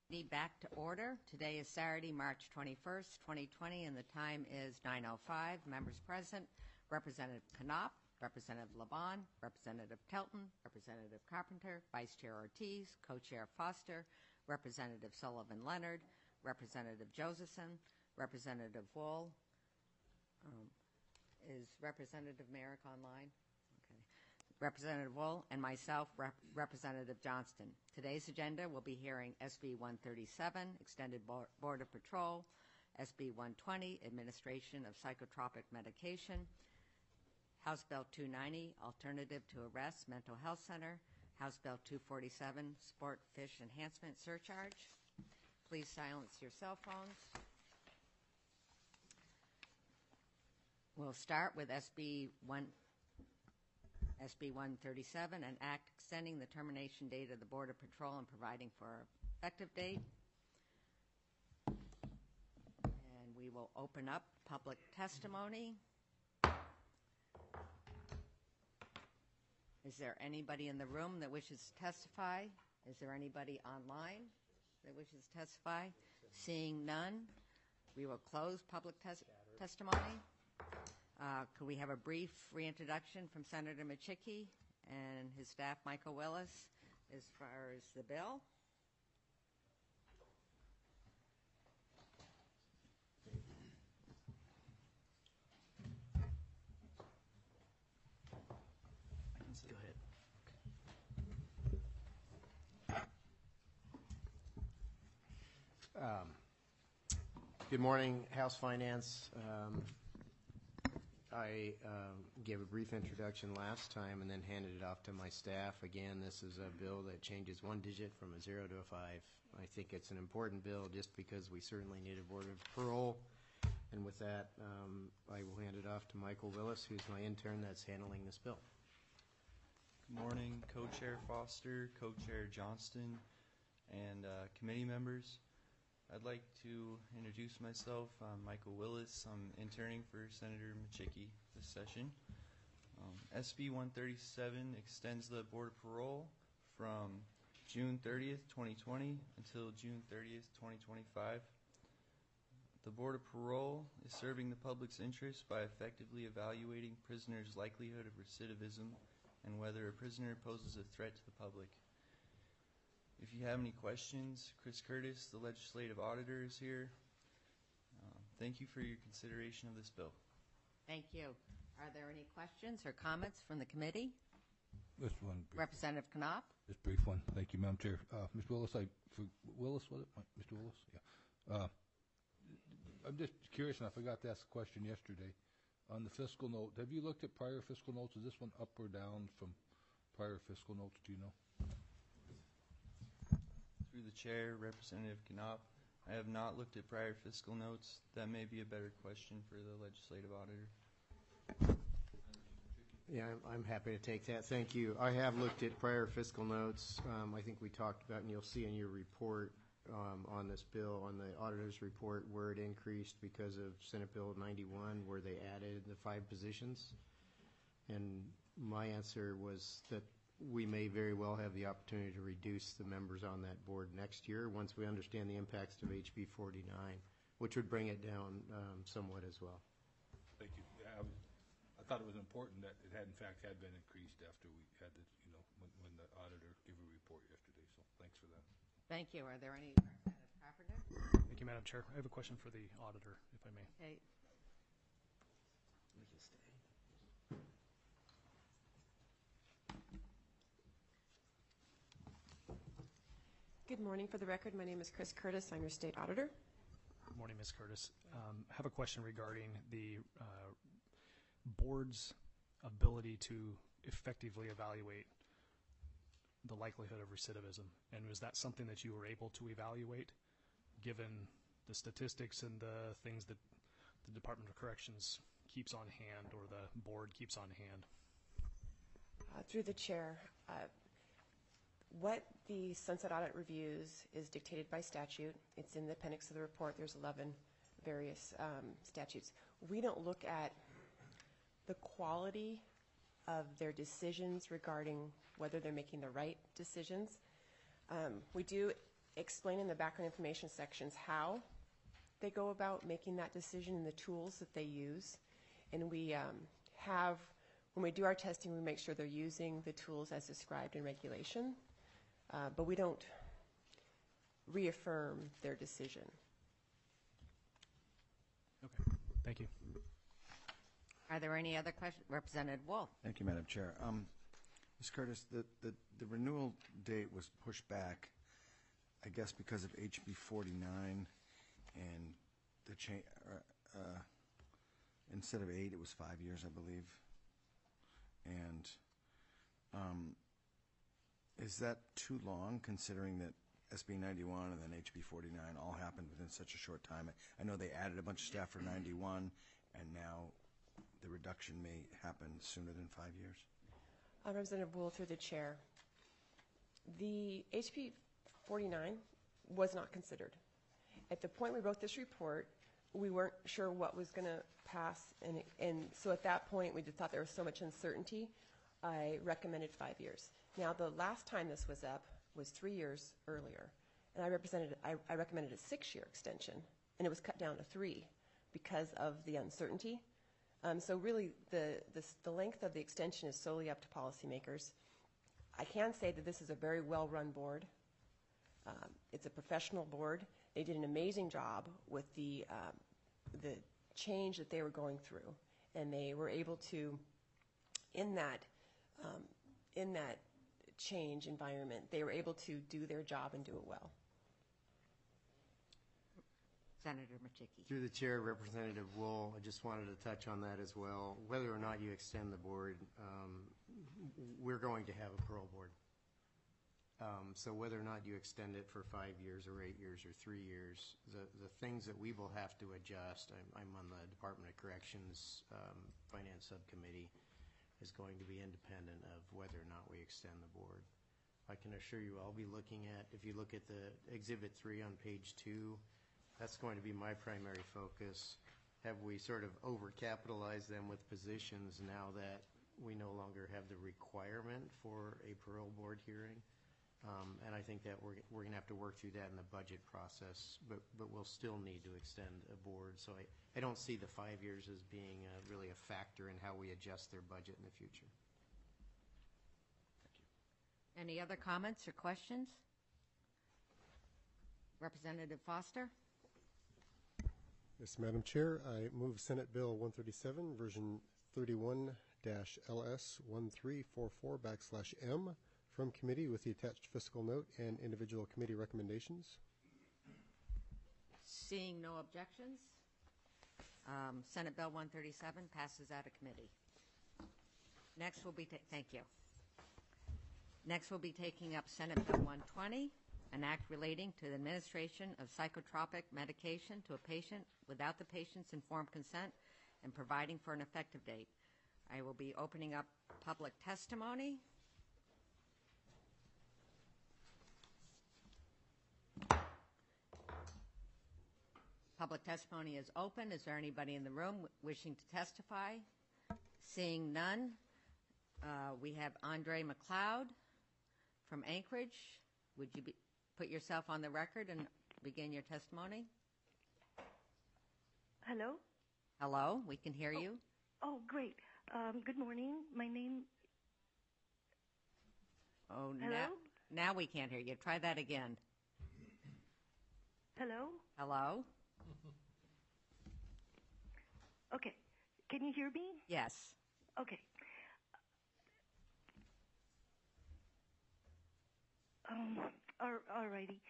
Back to order. Today is Saturday, March 21st, 2020, and the time is 9:05. Members present, Representative Knopp, Representative Laban, Representative Kelton, Representative Carpenter, Vice Chair Ortiz, Co-Chair Foster, Representative Sullivan-Leonard, Representative Josephson, Representative Wool. Is Representative Merrick online? Okay. Representative Wool, and myself, Representative Johnston. Today's agenda will be hearing SB 137, Extended Border Patrol, SB 120, Administration of Psychotropic Medication, House Bill 290, Alternative to Arrest, Mental Health Center, House Bill 247, Sport Fish Enhancement Surcharge. Please silence your cell phones. We'll start with SB 137, an act extending the termination date of the Border Patrol and providing for effective date. And we will open up public testimony. Is there anybody in the room that wishes to testify? Is there anybody online that wishes to testify? Seeing none, we will close public testimony. Could we have a brief reintroduction from Senator Micciche and his staff, Michael Willis, as far as the bill? Go ahead. Good morning, House Finance. I gave a brief introduction last time and then handed it off to my staff. Again, this is a bill that changes one digit from a 0 to a 5. I think it's an important bill just because we certainly need a border patrol. And with that, I will hand it off to Michael Willis, who's my intern that's handling this bill. Good morning, Co-Chair Foster, Co-Chair Johnston, and committee members. I'd like to introduce myself. I'm Michael Willis. I'm interning for Senator Micciche this session. SB 137 extends the border parole from June 30th, 2020 until June 30th, 2025. The border parole is serving the public's interest by effectively evaluating prisoners' likelihood of recidivism and whether a prisoner poses a threat to the public. If you have any questions, Chris Curtis, the legislative auditor, is here. Thank you for your consideration of this bill. Thank you. Are there any questions or comments from the committee? This one. Representative Knopp. This brief one. Thank you, Madam Chair. Mr. Willis, Willis, was it? Mr. Willis? Yeah. I'm just curious, and I forgot to ask a question yesterday. On the fiscal note, have you looked at prior fiscal notes? Is this one up or down from prior fiscal notes? Do you know? Through the chair, Representative Knopp, I have not looked at prior fiscal notes. That may be a better question for the legislative auditor. Yeah, I'm happy to take that. Thank you. I have looked at prior fiscal notes. I think we talked about, and you'll see in your report on this bill, on the auditor's report, where it increased because of Senate Bill 91, where they added the 5 positions. And my answer was that we may very well have the opportunity to reduce the members on that board next year once we understand the impacts of HB 49, which would bring it down somewhat as well. Thank you. Yeah, I thought it was important that it had, in fact, had been increased after we had the, when the auditor gave a report yesterday. So thanks for that. Thank you. Are there any Representative Carpenter? Thank you, Madam Chair. I have a question for the auditor, if I may. Okay. We can stay. Good morning. For the record, my name is Chris Curtis. I'm your state auditor. Good morning, Ms. Curtis. I have a question regarding the board's ability to effectively evaluate the likelihood of recidivism. And was that something that you were able to evaluate, given the statistics and the things that the Department of Corrections keeps on hand, or the board keeps on hand? Through the chair, what the sunset audit reviews is dictated by statute. It's in the appendix of the report. There's 11 various statutes. We don't look at the quality of their decisions regarding whether they're making the right decisions. We do explain in the background information sections how they go about making that decision and the tools that they use. And we when we do our testing, we make sure they're using the tools as described in regulation, but we don't reaffirm their decision. Okay, thank you. Are there any other questions? Representative Wolf. Thank you, Madam Chair. Ms. Curtis, the renewal date was pushed back, I guess, because of HB 49 and the change. Instead of 8, it was 5 years, I believe. And is that too long, considering that SB 91 and then HB 49 all happened within such a short time? I know they added a bunch of staff for 91, and now the reduction may happen sooner than 5 years. Representative Wool, through the chair. The HB 49 was not considered. At the point we wrote this report, we weren't sure what was going to pass, and so at that point we just thought there was so much uncertainty. I recommended 5 years. Now, the last time this was up was 3 years earlier, and I recommended a 6-year extension, and it was cut down to 3 because of the uncertainty. So really, the length of the extension is solely up to policymakers. I can say that this is a very well-run board. It's a professional board. They did an amazing job with the change that they were going through, and they were able to, in that change environment, they were able to do their job and do it well. Senator Machicki. Through the chair, Representative Wool, I just wanted to touch on that as well. Whether or not you extend the board, we're going to have a parole board. So whether or not you extend it for 5 years or 8 years or 3 years, the things that we will have to adjust, I'm on the Department of Corrections Finance Subcommittee, is going to be independent of whether or not we extend the board. I can assure you I'll be looking at, if you look at the Exhibit 3 on page 2, that's going to be my primary focus. Have we sort of overcapitalized them with positions now that we no longer have the requirement for a parole board hearing? And I think that we're going to have to work through that in the budget process, but we'll still need to extend a board. So I don't see the 5 years as being really a factor in how we adjust their budget in the future. Any other comments or questions? Representative Foster. Yes, Madam Chair, I move Senate Bill 137, version 31-LS1344/M from committee with the attached fiscal note and individual committee recommendations. Seeing no objections, Senate Bill 137 passes out of committee. Next will be, thank you. Next we'll be taking up Senate Bill 120, an act relating to the administration of psychotropic medication to a patient without the patient's informed consent and providing for an effective date. I will be opening up public testimony. Public testimony is open. Is there anybody in the room wishing to testify? Seeing none, we have Andre McLeod from Anchorage. Would you put yourself on the record and begin your testimony? Hello? Hello, we can hear you. Oh, great. Good morning. My name... Oh, Hello? Now we can't hear you. Try that again. Hello? Hello? Okay. Can you hear me? Yes. Okay. All righty.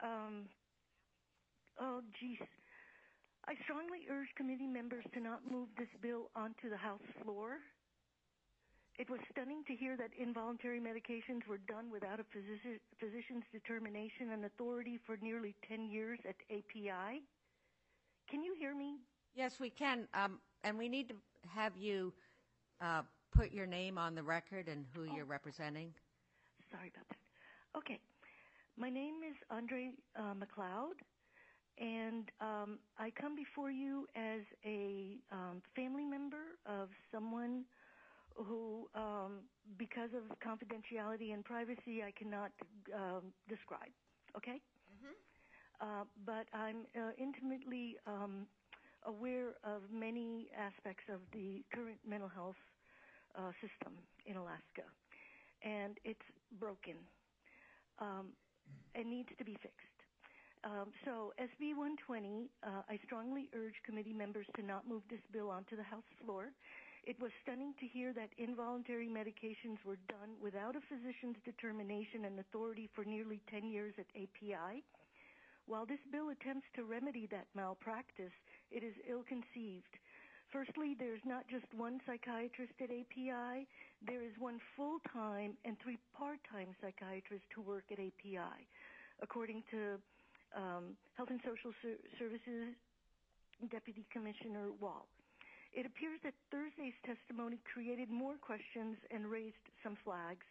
Oh, geez. I strongly urge committee members to not move this bill onto the House floor. It was stunning to hear that involuntary medications were done without a physician's determination and authority for nearly 10 years at API. Can you hear me? Yes, we can. And we need to have you put your name on the record and who you're representing. Sorry about that. Okay. My name is Andre McLeod, and I come before you as a family member of someone who, because of confidentiality and privacy, I cannot describe. Okay? but I'm intimately aware of many aspects of the current mental health system in Alaska, and it's broken and needs to be fixed. So SB 120, I strongly urge committee members to not move this bill onto the House floor. It was stunning to hear that involuntary medications were done without a physician's determination and authority for nearly 10 years at API. While this bill attempts to remedy that malpractice, it is ill-conceived. Firstly, there's not just one psychiatrist at API. There is one full-time and 3 part-time psychiatrists who work at API, according to Health and Social Services Deputy Commissioner Wall. It appears that Thursday's testimony created more questions and raised some flags.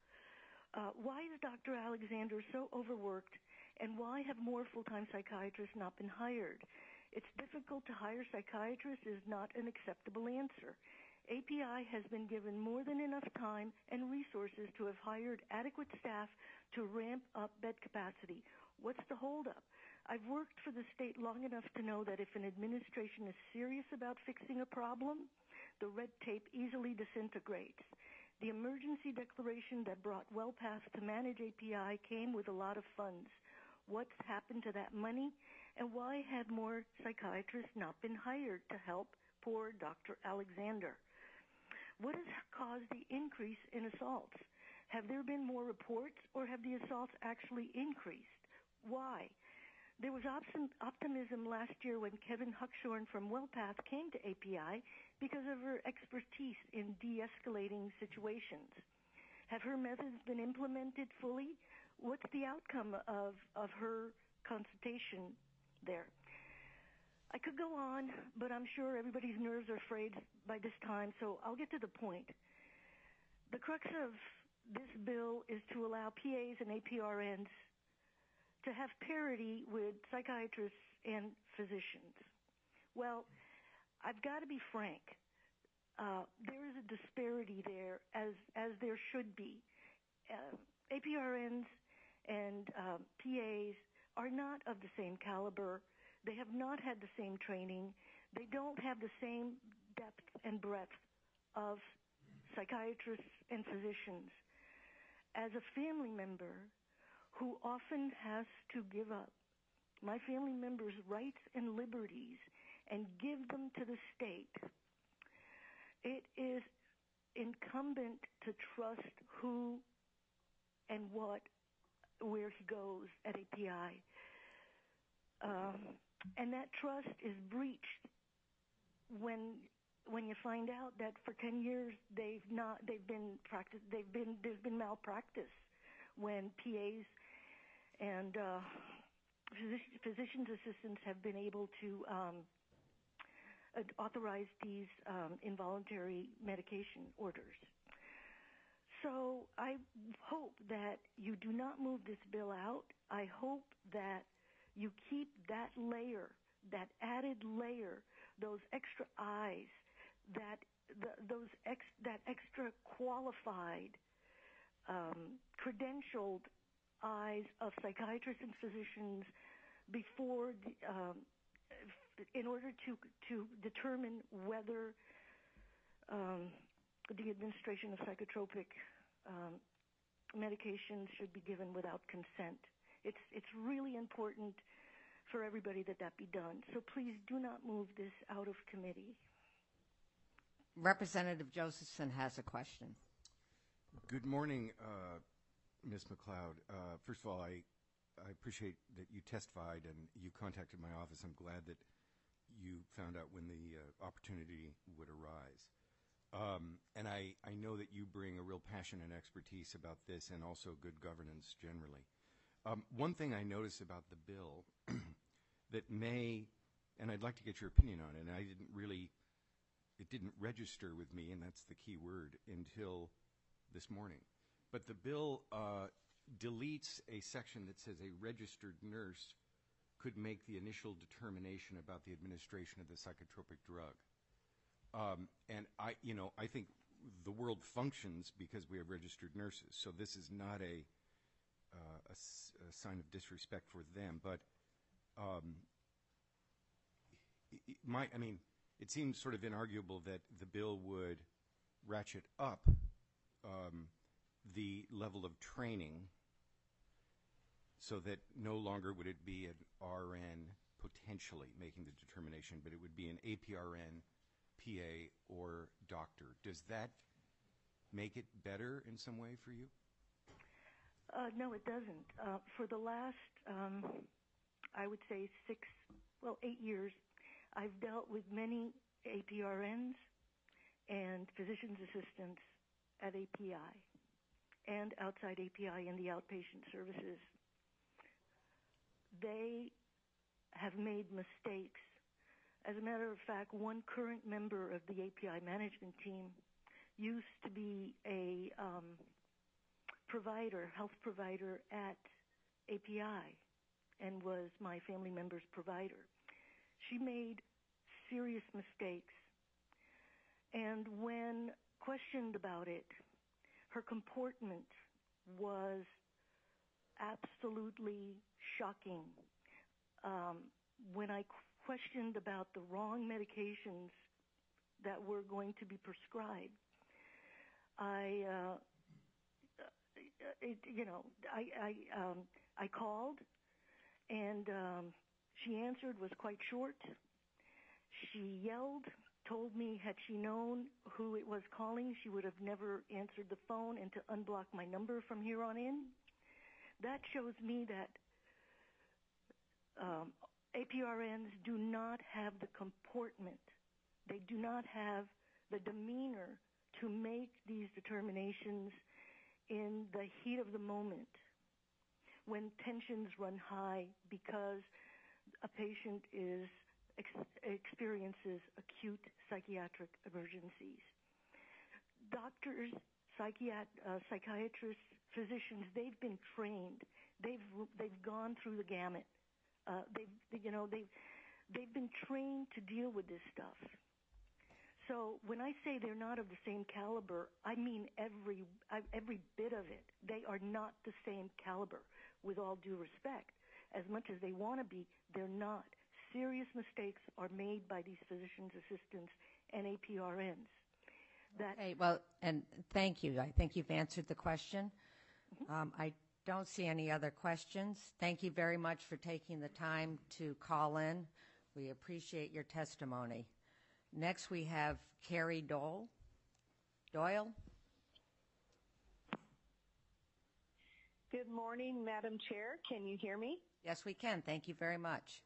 Why is Dr. Alexander so overworked, and why have more full-time psychiatrists not been hired? It's difficult to hire psychiatrists is not an acceptable answer. API has been given more than enough time and resources to have hired adequate staff to ramp up bed capacity. What's the holdup? I've worked for the state long enough to know that if an administration is serious about fixing a problem, the red tape easily disintegrates. The emergency declaration that brought WellPath to manage API came with a lot of funds. What's happened to that money, and why have more psychiatrists not been hired to help poor Dr. Alexander? What has caused the increase in assaults? Have there been more reports, or have the assaults actually increased? Why? There was optimism last year when Kevin Huckshorn from WellPath came to API because of her expertise in de-escalating situations. Have her methods been implemented fully? What's the outcome of her consultation there? I could go on, but I'm sure everybody's nerves are frayed by this time, so I'll get to the point. The crux of this bill is to allow PAs and APRNs to have parity with psychiatrists and physicians. Well, I've got to be frank. There is a disparity there, as there should be. APRNs and PAs are not of the same caliber. They have not had the same training. They don't have the same depth and breadth of psychiatrists and physicians. As a family member who often has to give up my family members' rights and liberties and give them to the state, it is incumbent to trust who and where he goes at API. And that trust is breached when you find out that for 10 years there's been malpractice when PAs and physician's assistants have been able to authorize these involuntary medication orders. So I hope that you do not move this bill out. I hope that you keep that layer, that added layer, those extra eyes, that extra qualified, credentialed eyes of psychiatrists and physicians before in order to determine whether the administration of psychotropic medications should be given without consent. It's really important for everybody that be done. So please do not move this out of committee. Representative Josephson has a question. Good morning, Ms. McLeod. First of all, I appreciate that you testified and you contacted my office. I'm glad that you found out when the opportunity would arise. And I know that you bring a real passion and expertise about this and also good governance generally. One thing I noticed about the bill that and I'd like to get your opinion on it, and it didn't register with me, and that's the key word, until this morning. But the bill deletes a section that says a registered nurse could make the initial determination about the administration of the psychotropic drug. And I think the world functions because we have registered nurses. So this is not a sign of disrespect for them. But it seems sort of inarguable that the bill would ratchet up the level of training so that no longer would it be an RN potentially making the determination, but it would be an APRN, PA, or doctor. Does that make it better in some way for you? No, it doesn't. For the last, I would say 8 years, I've dealt with many APRNs and physician's assistants at API and outside API in the outpatient services. They have made mistakes. As a matter of fact, one current member of the API management team used to be a health provider at API, and was my family member's provider. She made serious mistakes, and when questioned about it, her comportment was absolutely shocking. When I questioned about the wrong medications that were going to be prescribed, I called, and she answered, was quite short. She yelled, told me had she known who it was calling, she would have never answered the phone, and to unblock my number from here on in. That shows me that APRNs do not have the comportment. They do not have the demeanor to make these determinations in the heat of the moment when tensions run high because a patient experiences acute psychiatric emergencies. Doctors, psychiatrists, physicians, they've been trained. They've gone through the gamut. They've been trained to deal with this stuff. So when I say they're not of the same caliber, I mean every bit of it. They are not the same caliber, with all due respect. As much as they want to be, they're not. Serious mistakes are made by these physicians' assistants and APRNs. Okay, well, and thank you. I think you've answered the question. I don't see any other questions. Thank you very much for taking the time to call in. We appreciate your testimony. Next, we have Carrie Doyle. Good morning, Madam Chair. Can you hear me? Yes, we can. Thank you very much.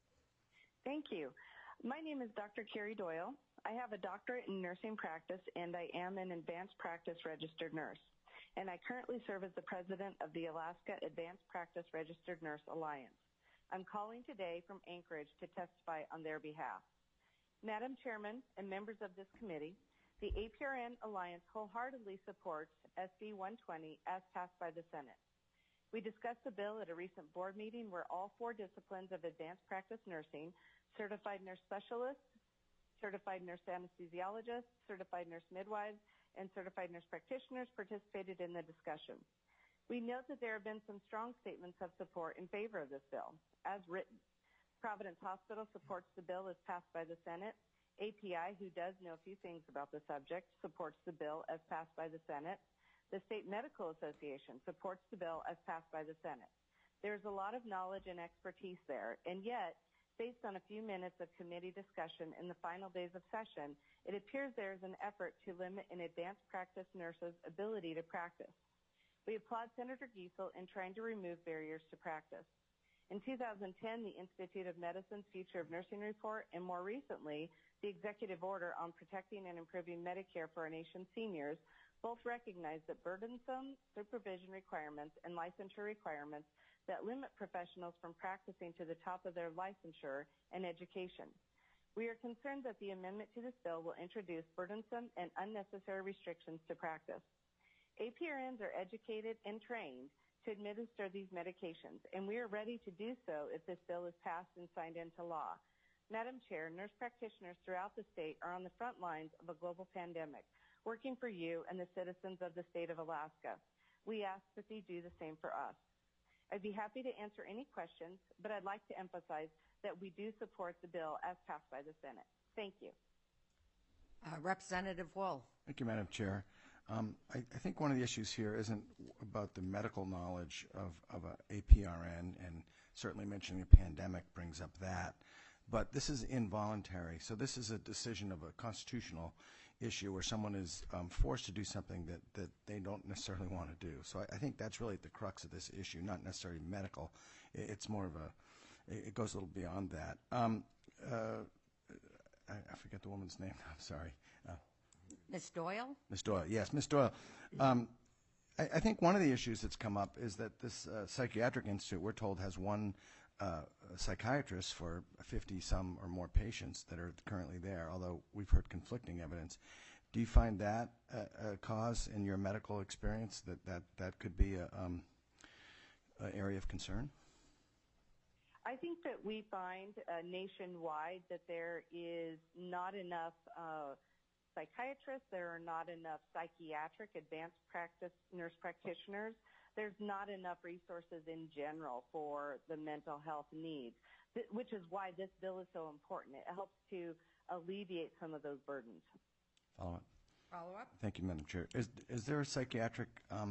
Thank you. My name is Dr. Carrie Doyle. I have a doctorate in nursing practice, and I am an advanced practice registered nurse. And I currently serve as the president of the Alaska Advanced Practice Registered Nurse Alliance. I'm calling today from Anchorage to testify on their behalf. Madam Chairman and members of this committee, the APRN Alliance wholeheartedly supports SB 120 as passed by the Senate. We discussed the bill at a recent board meeting where all 4 disciplines of advanced practice nursing, certified nurse specialists, certified nurse anesthesiologists, certified nurse midwives, and certified nurse practitioners participated in the discussion. We note that there have been some strong statements of support in favor of this bill, as written. Providence Hospital supports the bill as passed by the Senate. API, who does know a few things about the subject, supports the bill as passed by the Senate. The State Medical Association supports the bill as passed by the Senate. There's a lot of knowledge and expertise there, and yet, based on a few minutes of committee discussion in the final days of session, it appears there is an effort to limit an advanced practice nurse's ability to practice. We applaud Senator Giesel in trying to remove barriers to practice. In 2010, the Institute of Medicine's Future of Nursing Report, and more recently, the Executive Order on Protecting and Improving Medicare for Our Nation's Seniors, both recognize that burdensome supervision requirements and licensure requirements that limit professionals from practicing to the top of their licensure and education. We are concerned that the amendment to this bill will introduce burdensome and unnecessary restrictions to practice. APRNs are educated and trained to administer these medications, and we are ready to do so if this bill is passed and signed into law. Madam Chair, nurse practitioners throughout the state are on the front lines of a global pandemic, working for you and the citizens of the state of Alaska. We ask that they do the same for us. I'd be happy to answer any questions, but I'd like to emphasize that we do support the bill as passed by the Senate. Thank you. Representative Wool. Thank you, Madam Chair. I think one of the issues here isn't about the medical knowledge of a APRN, and certainly mentioning the pandemic brings up that. But this is involuntary, so this is a decision of a constitutional issue where someone is forced to do something that they don't necessarily want to do. So I think that's really at the crux of this issue, not necessarily medical. It's more of it goes a little beyond that. I forget the woman's name. I'm sorry. Ms. Doyle? Ms. Doyle, yes, Ms. Doyle. I think one of the issues that's come up is that this psychiatric institute, we're told, has one psychiatrist for 50-some or more patients that are currently there, although we've heard conflicting evidence. Do you find that a cause in your medical experience, that could be an area of concern? I think that we find nationwide that there is not enough psychiatrists, there are not enough psychiatric advanced practice nurse practitioners. There's not enough resources in general for the mental health needs, which is why this bill is so important. It helps to alleviate some of those burdens. Follow-up. Follow-up? Thank you, Madam Chair. Is there a psychiatric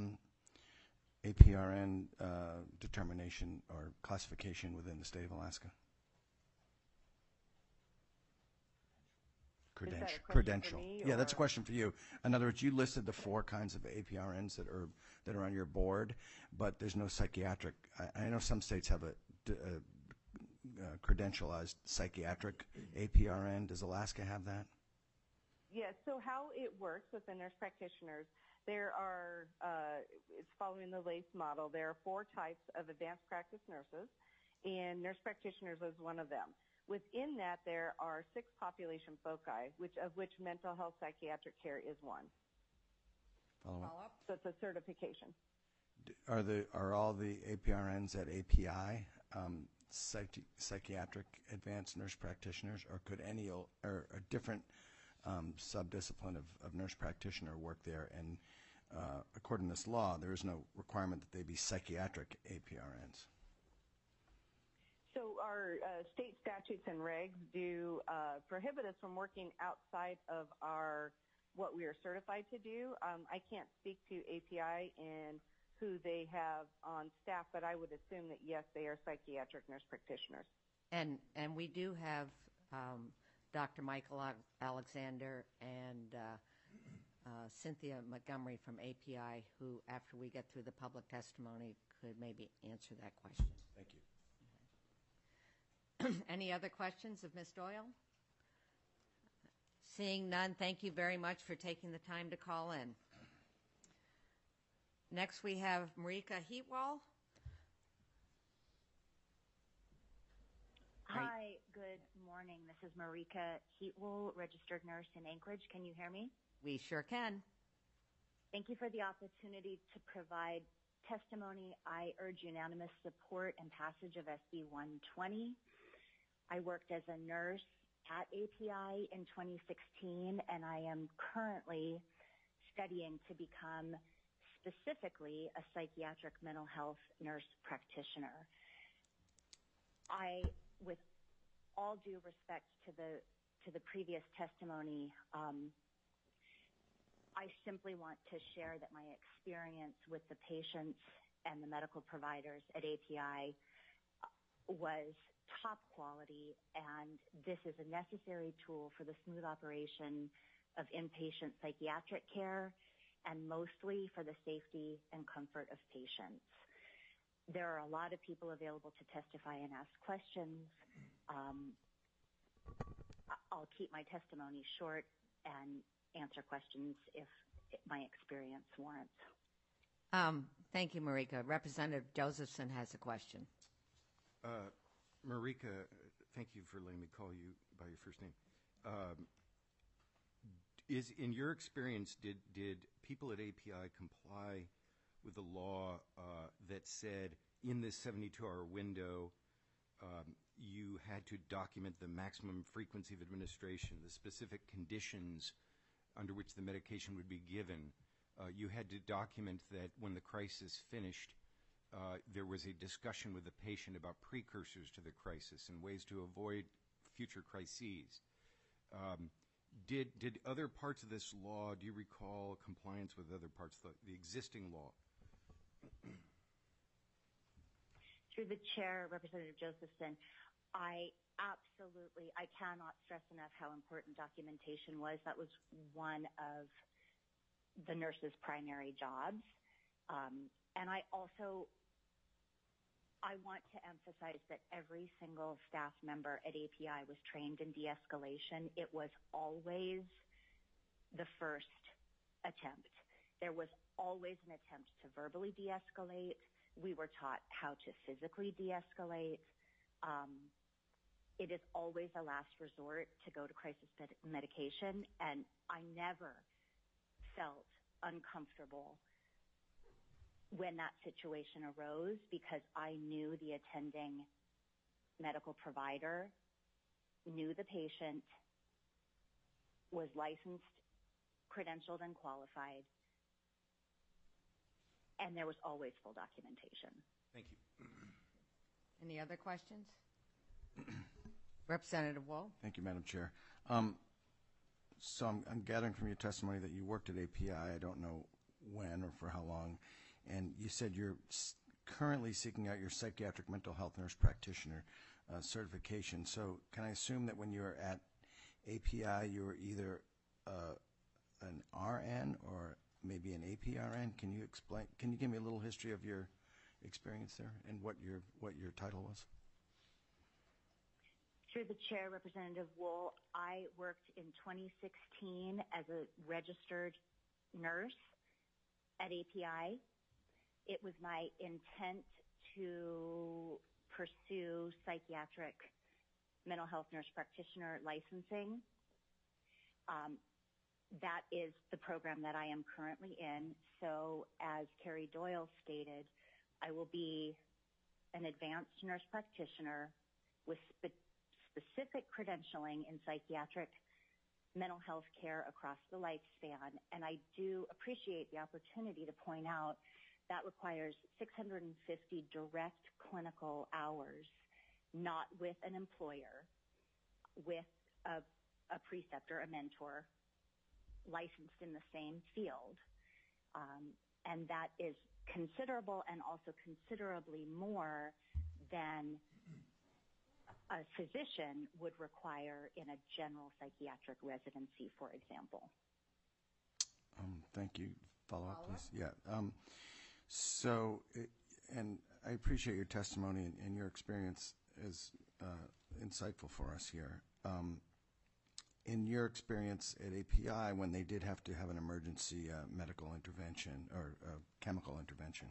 APRN determination or classification within the state of Alaska? Credential. Yeah, that's a question for you. In other words, you listed the 4 kinds of APRNs that are on your board, but there's no psychiatric. I know some states have a credentialized psychiatric APRN. Does Alaska have that? Yes. So how it works with the nurse practitioners, there are, it's following the LACE model. There are 4 types of advanced practice nurses, and nurse practitioners is one of them. Within that, there are 6 population foci, of which mental health psychiatric care is one. Follow-up. So it's a certification. Are all the APRNs at API psychiatric advanced nurse practitioners, or could any or a different subdiscipline of nurse practitioner work there? And according to this law, there is no requirement that they be psychiatric APRNs. So our state statutes and regs do prohibit us from working outside of what we are certified to do. I can't speak to API and who they have on staff, but I would assume that, yes, they are psychiatric nurse practitioners. And we do have Dr. Michael Alexander and Cynthia Montgomery from API, who, after we get through the public testimony, could maybe answer that question. Thank you. Any other questions of Ms. Doyle? Seeing none, thank you very much for taking the time to call in. Next, we have Marika Heatwall. Hi, good morning. This is Marika Heatwall, registered nurse in Anchorage. Can you hear me? We sure can. Thank you for the opportunity to provide testimony. I urge unanimous support and passage of SB 120. I worked as a nurse at API in 2016, and I am currently studying to become specifically a psychiatric mental health nurse practitioner. With all due respect to the previous testimony, I simply want to share that my experience with the patients and the medical providers at API was top quality, and this is a necessary tool for the smooth operation of inpatient psychiatric care and mostly for the safety and comfort of patients. There are a lot of people available to testify and ask questions. I'll keep my testimony short and answer questions if my experience warrants. Thank you, Marika. Representative Josephson has a question. Marika, thank you for letting me call you by your first name. In your experience, did people at API comply with the law that said in this 72-hour window you had to document the maximum frequency of administration, the specific conditions under which the medication would be given? You had to document that when the crisis finished, there was a discussion with the patient about precursors to the crisis and ways to avoid future crises. Did other parts of this law, do you recall compliance with other parts of the existing law? Through the chair, Representative Josephson, I cannot stress enough how important documentation was. That was one of the nurse's primary jobs. And I want to emphasize that every single staff member at API was trained in de-escalation. It was always the first attempt. There was always an attempt to verbally de-escalate. We were taught how to physically de-escalate. It is always a last resort to go to crisis medication, and I never felt uncomfortable when that situation arose because I knew the attending medical provider, knew the patient, was licensed, credentialed, and qualified, and there was always full documentation. Thank you. Any other questions? Representative Wool. Thank you, Madam Chair. So I'm gathering from your testimony that you worked at API. I don't know when or for how long. And you said you're currently seeking out your psychiatric mental health nurse practitioner certification. So can I assume that when you were at API, you were either an RN or maybe an APRN? Can you explain? Can you give me a little history of your experience there and what your title was? Through the chair, Representative Wool, I worked in 2016 as a registered nurse at API. It was my intent to pursue psychiatric mental health nurse practitioner licensing. That is the program that I am currently in. So as Carrie Doyle stated, I will be an advanced nurse practitioner with specific credentialing in psychiatric mental health care across the lifespan. And I do appreciate the opportunity to point out that requires 650 direct clinical hours, not with an employer, with a preceptor, a mentor, licensed in the same field. And that is considerable and also considerably more than a physician would require in a general psychiatric residency, for example. Thank you. Follow-up, please. Yeah. And I appreciate your testimony and your experience is insightful for us here. In your experience at API, when they did have to have an emergency medical intervention or chemical intervention,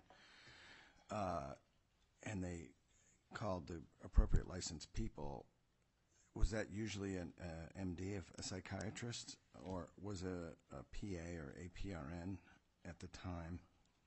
and they called the appropriate licensed people, was that usually an MD, a psychiatrist, or was it a PA or APRN at the time?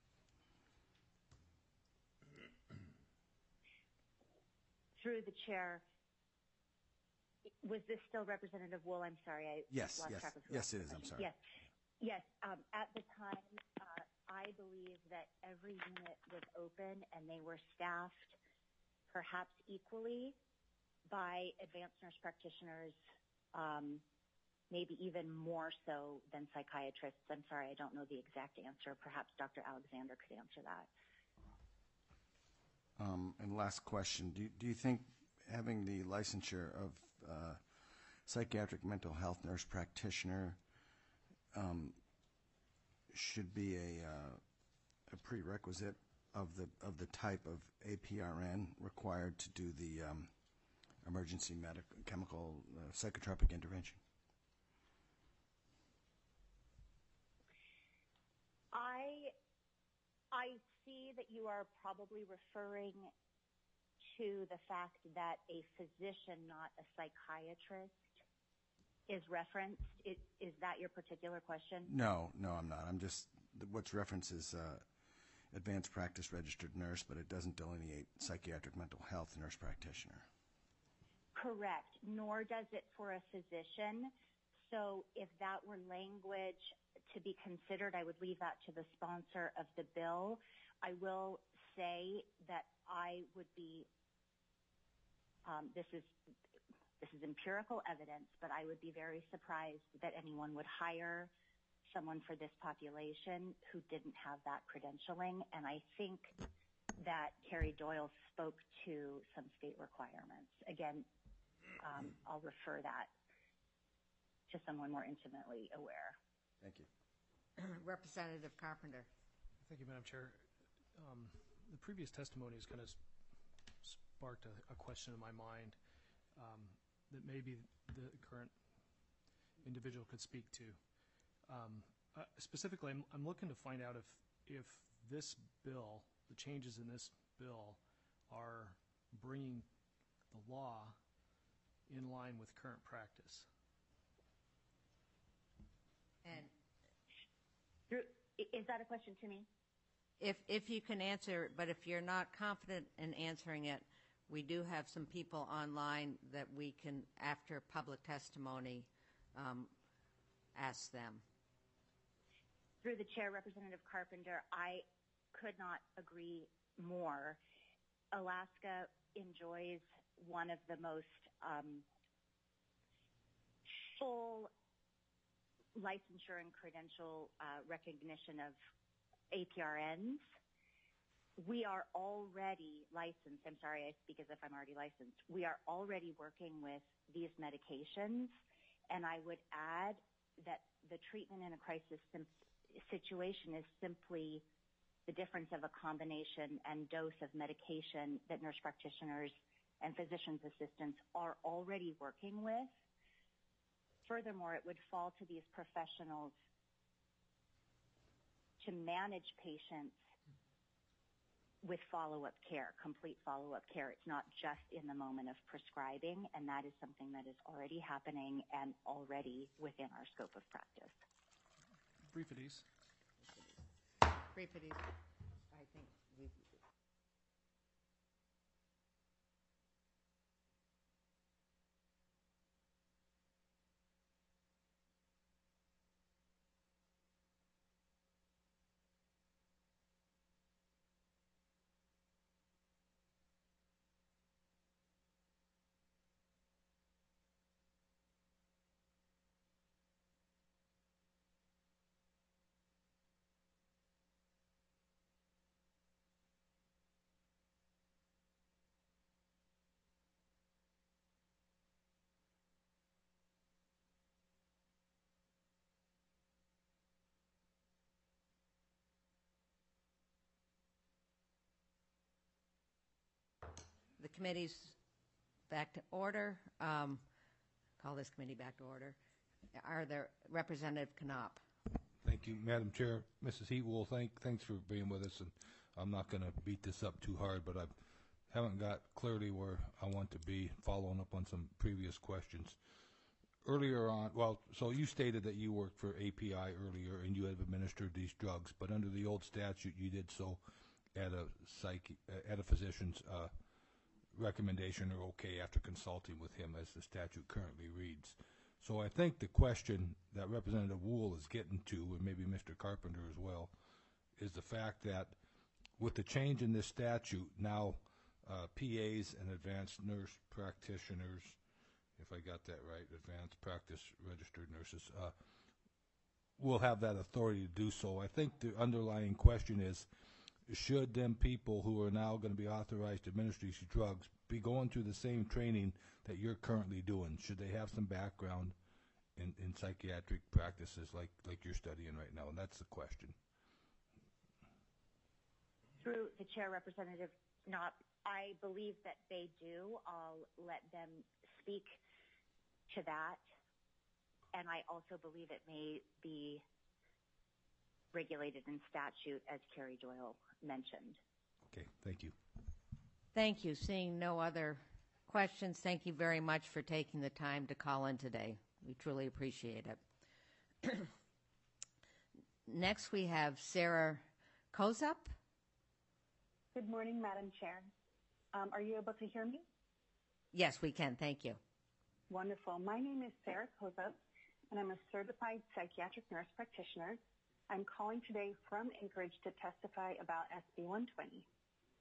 Through the chair, was this still Representative Wool? I'm sorry, I Yes, lost yes, track of yes, it is. I'm sorry. Yes. At the time, I believe that every unit was open and they were staffed perhaps equally by advanced nurse practitioners, maybe even more so than psychiatrists. I'm sorry, I don't know the exact answer. Perhaps Dr. Alexander could answer that. And last question, do you think having the licensure of psychiatric mental health nurse practitioner should be a prerequisite of the type of APRN required to do the emergency medical chemical psychotropic intervention? I see that you are probably referring to the fact that a physician, not a psychiatrist, is referenced. Is that your particular question? No, I'm not. I'm just, what's referenced is advanced practice registered nurse, but it doesn't delineate psychiatric mental health nurse practitioner. Correct, nor does it for a physician. So if that were language to be considered, I would leave that to the sponsor of the bill. I will say that I would be, this is empirical evidence, but I would be very surprised that anyone would hire someone for this population who didn't have that credentialing. And I think that Carrie Doyle spoke to some state requirements. Again, I'll refer that to someone more intimately aware. Thank you. Representative Carpenter. Thank you, Madam Chair. The previous testimony has kind of sparked a question in my mind that maybe the current individual could speak to. Specifically, I'm looking to find out if this bill, the changes in this bill, are bringing the law in line with current practice. And is that a question to me? if you can answer, but if you're not confident in answering it, we do have some people online that we can, after public testimony, ask them. Through the chair, Representative Carpenter, I could not agree more. Alaska enjoys one of the most full licensure and credential recognition of APRNs. We are already licensed. I'm sorry, I speak as if I'm already licensed. We are already working with these medications, and I would add that the treatment in a crisis situation is simply the difference of a combination and dose of medication that nurse practitioners and physician's assistants are already working with. Furthermore, it would fall to these professionals to manage patients with follow-up care, complete follow-up care. It's not just in the moment of prescribing, and that is something that is already happening and already within our scope of practice. Brief at ease. Brief at ease. I think we. The committee's back to order. Call this committee back to order. Are there Representative Knopp? Thank you, Madam Chair. Mrs. Heatwell, thanks for being with us, and I'm not going to beat this up too hard, but I haven't got clearly where I want to be, following up on some previous questions. Earlier on, so you stated that you worked for API earlier and you have administered these drugs, but under the old statute, you did so at a physician's recommendation or okay after consulting with him, as the statute currently reads. So I think the question that Representative Wool is getting to, and maybe Mr. Carpenter as well, is the fact that with the change in this statute, now PAs and advanced nurse practitioners, if I got that right, advanced practice registered nurses, will have that authority to do so. I think the underlying question is, should them people who are now going to be authorized to administer these drugs be going through the same training that you're currently doing? Should they have some background in psychiatric practices like you're studying right now? And that's the question. Through the chair, Representative Knopp, I believe that they do. I'll let them speak to that. And I also believe it may be regulated in statute, as Carrie Doyle mentioned. Okay, thank you. Thank you. Seeing no other questions, thank you very much for taking the time to call in today. We truly appreciate it. Next, we have Sarah Kozup. Good morning, Madam Chair. Are you able to hear me? Yes, we can. Thank you. Wonderful. My name is Sarah Kozup, and I'm a certified psychiatric nurse practitioner. I'm calling today from Anchorage to testify about SB 120.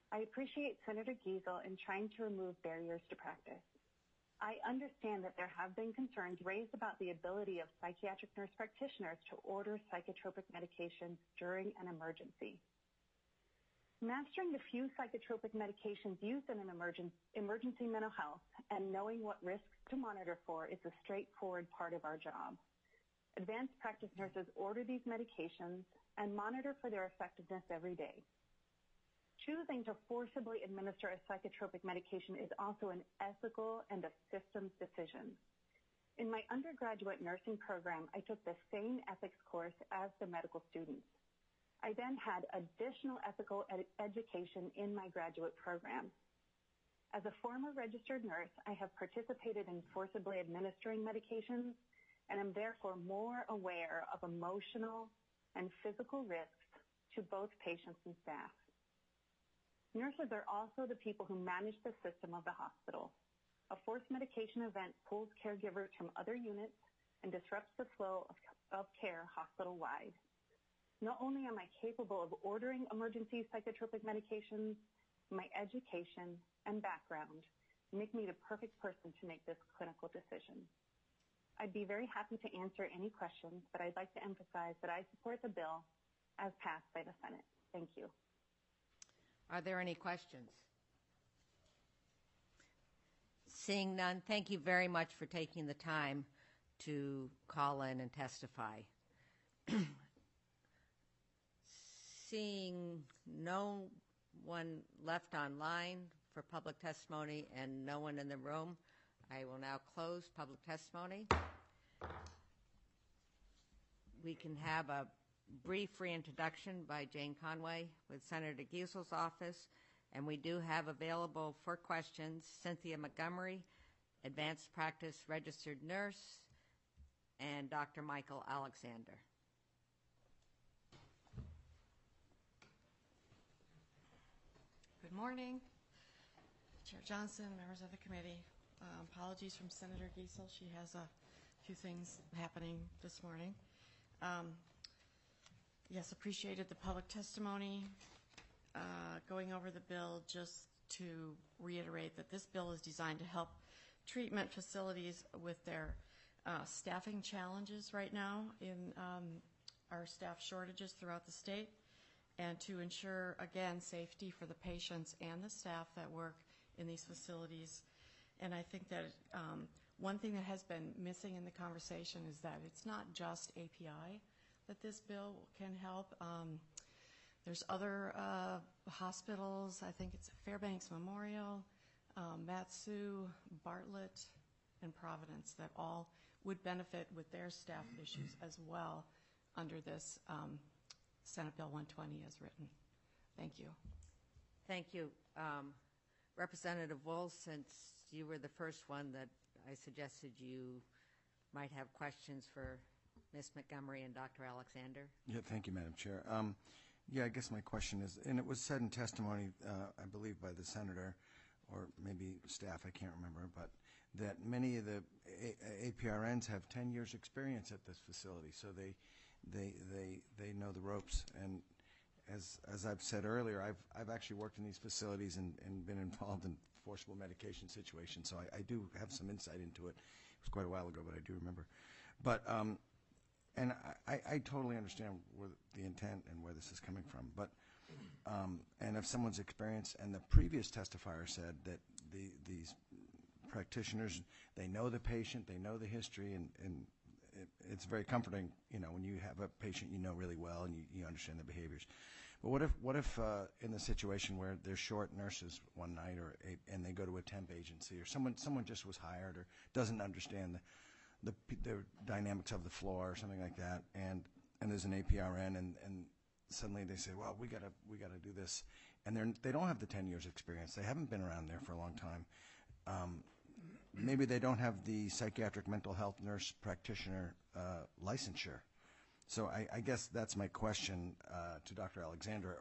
I appreciate Senator Giesel in trying to remove barriers to practice. I understand that there have been concerns raised about the ability of psychiatric nurse practitioners to order psychotropic medications during an emergency. Mastering the few psychotropic medications used in an emergency mental health and knowing what risks to monitor for is a straightforward part of our job. Advanced practice nurses order these medications and monitor for their effectiveness every day. Choosing to forcibly administer a psychotropic medication is also an ethical and a systems decision. In my undergraduate nursing program, I took the same ethics course as the medical students. I then had additional ethical education in my graduate program. As a former registered nurse, I have participated in forcibly administering medications and am therefore more aware of emotional and physical risks to both patients and staff. Nurses are also the people who manage the system of the hospital. A forced medication event pulls caregivers from other units and disrupts the flow of care hospital-wide. Not only am I capable of ordering emergency psychotropic medications, my education and background make me the perfect person to make this clinical decision. I'd be very happy to answer any questions, but I'd like to emphasize that I support the bill as passed by the Senate. Thank you. Are there any questions? Seeing none, thank you very much for taking the time to call in and testify. Seeing no one left online for public testimony and no one in the room, I will now close public testimony. We can have a brief reintroduction by Jane Conway with Senator Giesel's office, and we do have available for questions Cynthia Montgomery, advanced practice registered nurse, and Dr. Michael Alexander. Good morning, Chair Johnson, members of the committee. Apologies from Senator Giesel. She has a few things happening this morning. Yes, appreciated the public testimony. Going over the bill, just to reiterate that this bill is designed to help treatment facilities with their staffing challenges right now in our staff shortages throughout the state, and to ensure, again, safety for the patients and the staff that work in these facilities. And I think that one thing that has been missing in the conversation is that it's not just API that this bill can help. There's other hospitals, I think it's Fairbanks Memorial, Matsu, Bartlett, and Providence that all would benefit with their staff issues as well under this Senate Bill 120 as written. Thank you. Thank you. Representative Wohl, since you were the first one that I suggested you might have questions for Ms. Montgomery and Dr. Alexander. Yeah, thank you, Madam Chair. Yeah, I guess my question is, and it was said in testimony, I believe by the senator, or maybe staff, I can't remember, but that many of the APRNs have 10 years experience at this facility, so they know the ropes. And as I've said earlier, I've actually worked in these facilities and been involved in forcible medication situations, so I do have some insight into it. It was quite a while ago, but I do remember. But and I totally understand where the intent and where this is coming from. But and if someone's experienced, and the previous testifier said that these practitioners, they know the patient, they know the history, and it's very comforting, when you have a patient you know really well and you understand the behaviors. But what if in the situation where they're short nurses one night, and they go to a temp agency, or someone just was hired or doesn't understand the dynamics of the floor or something like that, and there's an APRN, and suddenly they say, well, we gotta do this, and they don't have the 10 years experience. They haven't been around there for a long time. Maybe they don't have the psychiatric mental health nurse practitioner licensure. So I guess that's my question to Dr. Alexander.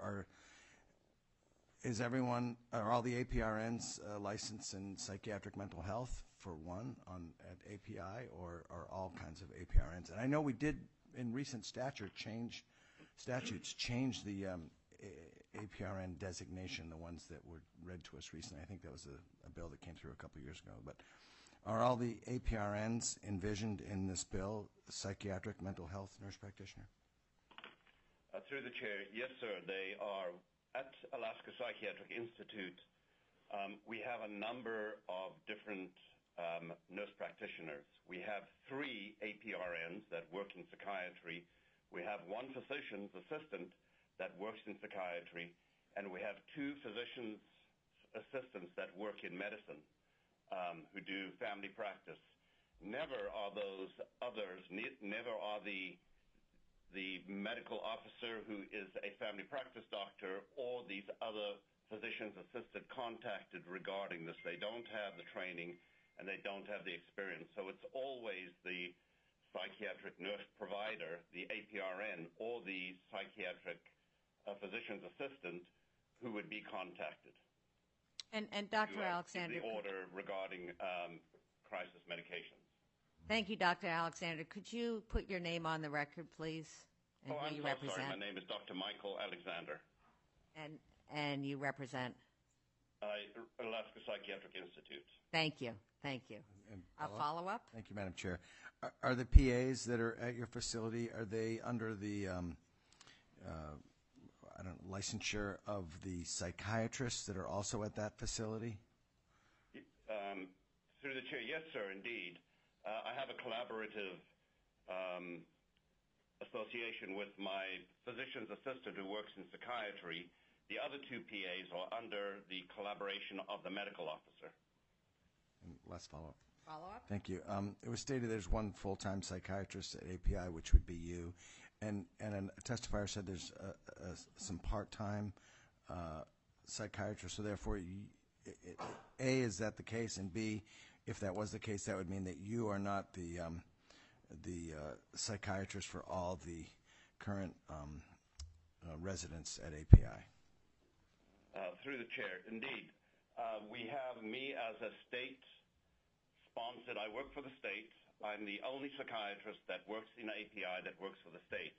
Are all the APRNs licensed in psychiatric mental health for one at API, or are all kinds of APRNs? And I know we did in recent statutes change the APRN designation, the ones that were read to us recently. I think that was a bill that came through a couple of years ago. But are all the APRNs envisioned in this bill psychiatric mental health nurse practitioner? Through the chair, yes, sir. They are at Alaska Psychiatric Institute. We have a number of different nurse practitioners. We have 3 APRNs that work in psychiatry. We have 1 physician's assistant that works in psychiatry, and we have 2 physician's assistants that work in medicine who do family practice. Never are those others, never are the medical officer who is a family practice doctor or these other physician's assistant contacted regarding this. They don't have the training and they don't have the experience. So it's always the psychiatric nurse provider, the APRN, or the psychiatric physician's assistant who would be contacted. And Dr. Alexander. The order regarding crisis medications. Thank you, Dr. Alexander. Could you put your name on the record, please? And who I'm you so represent? sorry. My name is Dr. Michael Alexander. And you represent? Alaska Psychiatric Institute. Thank you. Thank you. A follow-up? Thank you, Madam Chair. Are the PAs that are at your facility, are they under the licensure of the psychiatrists that are also at that facility? Through the chair, yes, sir, indeed. I have a collaborative association with my physician's assistant who works in psychiatry. The other 2 PAs are under the collaboration of the medical officer. Last follow-up. Follow-up? Thank you. It was stated there's 1 full-time psychiatrist at API, which would be you, and a testifier said there's some part-time psychiatrists. So therefore, A, is that the case? And B, if that was the case, that would mean that you are not the psychiatrist for all the current residents at API. Through the chair, indeed. We have me as a state-sponsored. I work for the state. I'm the only psychiatrist that works in API that works for the state.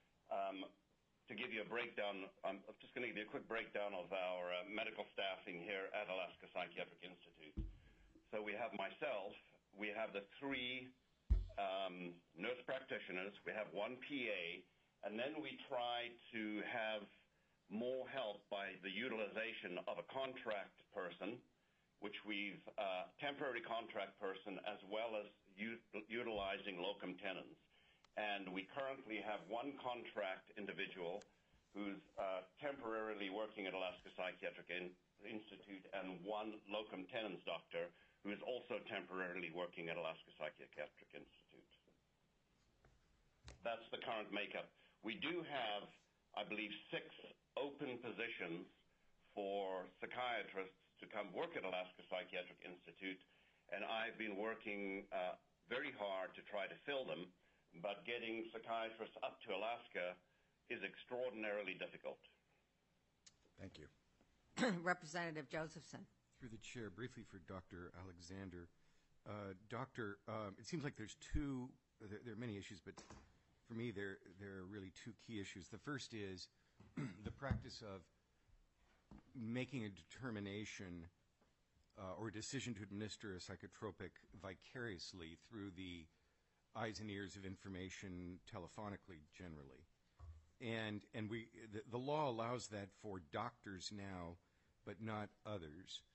To give you a breakdown, I'm just going to give you a quick breakdown of our medical staffing here at Alaska Psychiatric Institute. So we have myself, we have the 3 nurse practitioners, we have 1 PA, and then we try to have more help by the utilization of a contract person, which we've temporary contract person, as well as utilizing locum tenens. And we currently have 1 contract individual who's temporarily working at Alaska Psychiatric Institute and 1 locum tenens doctor who is also temporarily working at Alaska Psychiatric Institute. That's the current makeup. We do have, I believe, 6 open positions for psychiatrists to come work at Alaska Psychiatric Institute, and I've been working very hard to try to fill them, but getting psychiatrists up to Alaska is extraordinarily difficult. Thank you. Representative Josephson. Through the chair, briefly for Dr. Alexander. Doctor, it seems like there's 2, there are many issues, but for me there are really 2 key issues. The first is the practice of making a determination or decision to administer a psychotropic vicariously through the eyes and ears of information telephonically generally. And the law allows that for doctors now, but not others.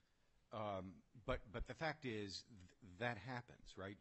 But the fact is that happens, right?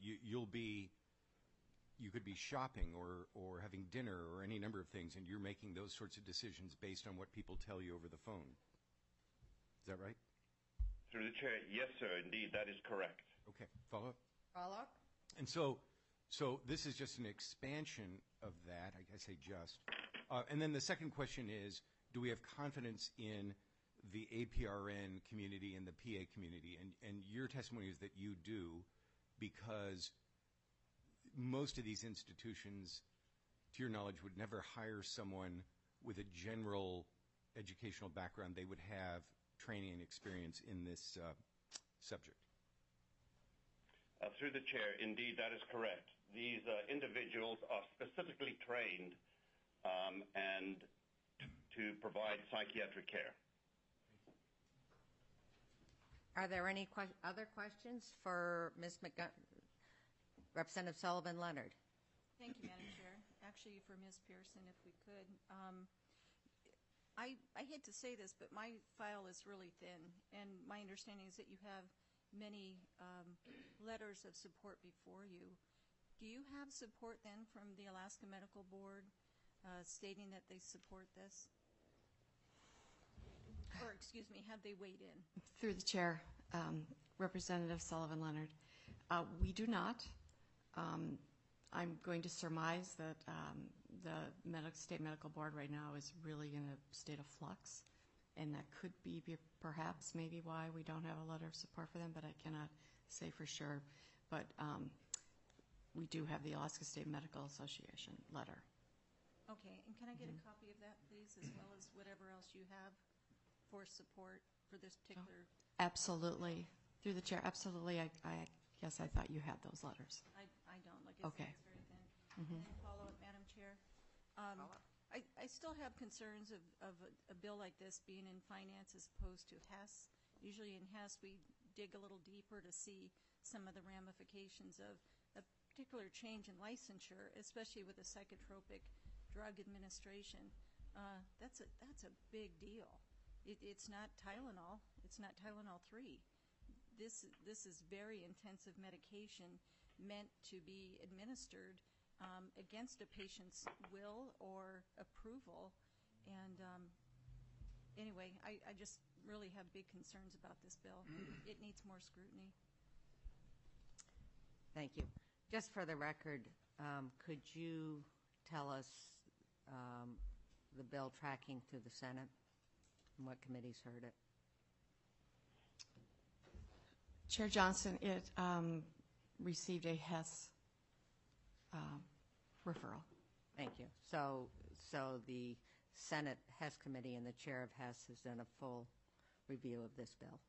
You could be shopping or having dinner or any number of things, and you're making those sorts of decisions based on what people tell you over the phone. Is that right? Through the chair, yes, sir, indeed, that is correct. Okay, follow-up? Follow-up? And so this is just an expansion of that, I say just. And then the second question is, do we have confidence in the APRN community and the PA community? And your testimony is that you do, because most of these institutions, to your knowledge, would never hire someone with a general educational background. They would have training and experience in this subject. Through the chair, indeed, that is correct. These individuals are specifically trained and to provide psychiatric care. Are there any other questions for Ms. Representative Sullivan Leonard? Thank you, Madam Chair. Actually, for Ms. Pearson, if we could. I hate to say this, but my file is really thin, and my understanding is that you have many letters of support before you. Do you have support then from the Alaska Medical Board stating that they support this? Or, excuse me, have they weighed in? Through the chair, Representative Sullivan Leonard, we do not. I'm going to surmise that the State Medical Board right now is really in a state of flux, and that could be perhaps maybe why we don't have a letter of support for them, but I cannot say for sure. But we do have the Alaska State Medical Association letter. Okay, and can I get a copy of that, please, as well as whatever else you have for support for this particular? Absolutely. Through the chair, absolutely. I guess I thought you had those letters. I don't. Like I said, it's very thin. And then follow up, Madam Chair. I still have concerns of a bill like this being in finance as opposed to HES. Usually in HES we dig a little deeper to see some of the ramifications of a particular change in licensure, especially with a psychotropic drug administration. That's a big deal. It's not Tylenol. It's not Tylenol 3. This is very intensive medication meant to be administered against a patient's will or approval. And anyway, I just really have big concerns about this bill. It needs more scrutiny. Thank you. Just for the record, could you tell us the bill tracking through the Senate and what committees heard it? Chair Johnson, it received a HES referral. Thank you. So the Senate HES committee and the chair of HES has done a full review of this bill.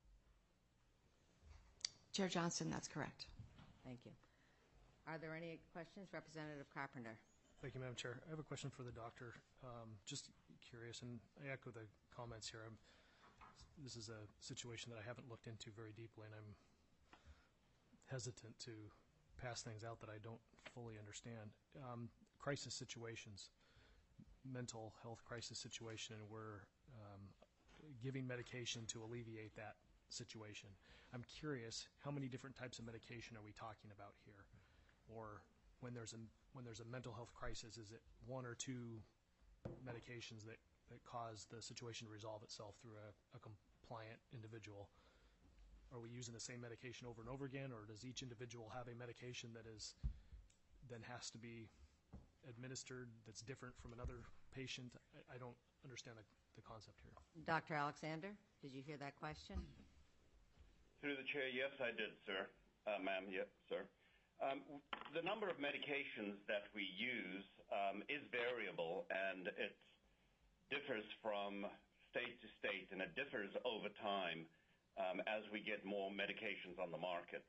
Chair Johnson, that's correct. Thank you. Are there any questions? Representative Carpenter. Thank you, Madam Chair. I have a question for the doctor. Just curious, and I echo the comments here. This is a situation that I haven't looked into very deeply, and I'm hesitant to pass things out that I don't fully understand. Crisis situations, mental health crisis situation, and we're giving medication to alleviate that situation. I'm curious, how many different types of medication are we talking about here? Or when there's a mental health crisis, is it one or two medications that cause the situation to resolve itself through a compliant individual? Are we using the same medication over and over again, or does each individual have a medication that then has to be administered that's different from another patient? I don't understand the concept here. Dr. Alexander, did you hear that question? Through the chair, yes, I did, sir. Ma'am, yes, sir. The number of medications that we use is variable, and it differs from state to state, and it differs over time as we get more medications on the market.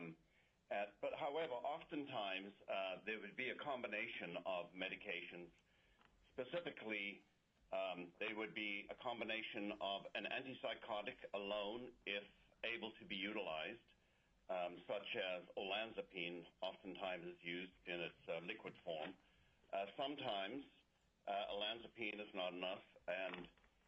But however, oftentimes there would be a combination of medications. Specifically, they would be a combination of an antipsychotic alone if able to be utilized, such as olanzapine oftentimes is used in its liquid form. Sometimes olanzapine is not enough, and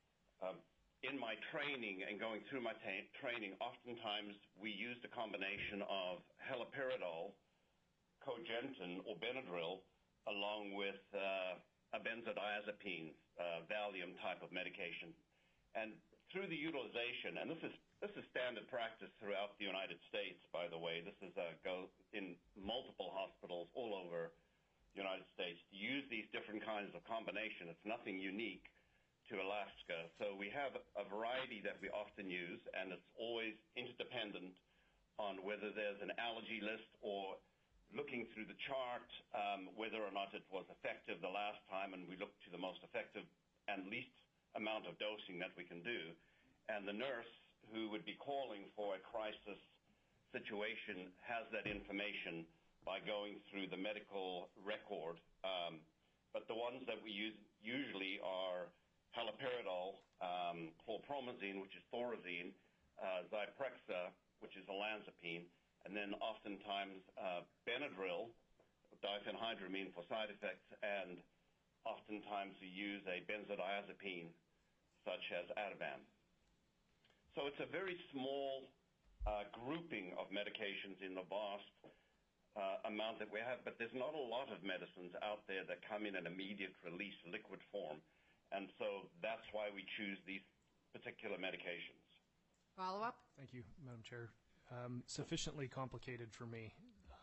in my training and going through my training, oftentimes we used a combination of haloperidol, Cogentin, or Benadryl, along with a benzodiazepine, Valium type of medication. And through the utilization, and this is standard practice throughout the United States, by the way. This is in multiple hospitals all over the United States to use these different kinds of combination. It's nothing unique to Alaska. So we have a variety that we often use, and it's always interdependent on whether there's an allergy list or looking through the chart, whether or not it was effective the last time, and we look to the most effective and least amount of dosing that we can do. And the nurse who would be calling for a crisis situation has that information by going through the medical record. But the ones that we use usually are haloperidol, chlorpromazine, which is Thorazine, Zyprexa, which is olanzapine, and then oftentimes Benadryl, diphenhydramine for side effects, and oftentimes we use a benzodiazepine such as Ativan. So it's a very small grouping of medications in the vast amount that we have, but there's not a lot of medicines out there that come in an immediate release liquid form, and so that's why we choose these particular medications. Follow-up? Thank you, Madam Chair. Sufficiently complicated for me.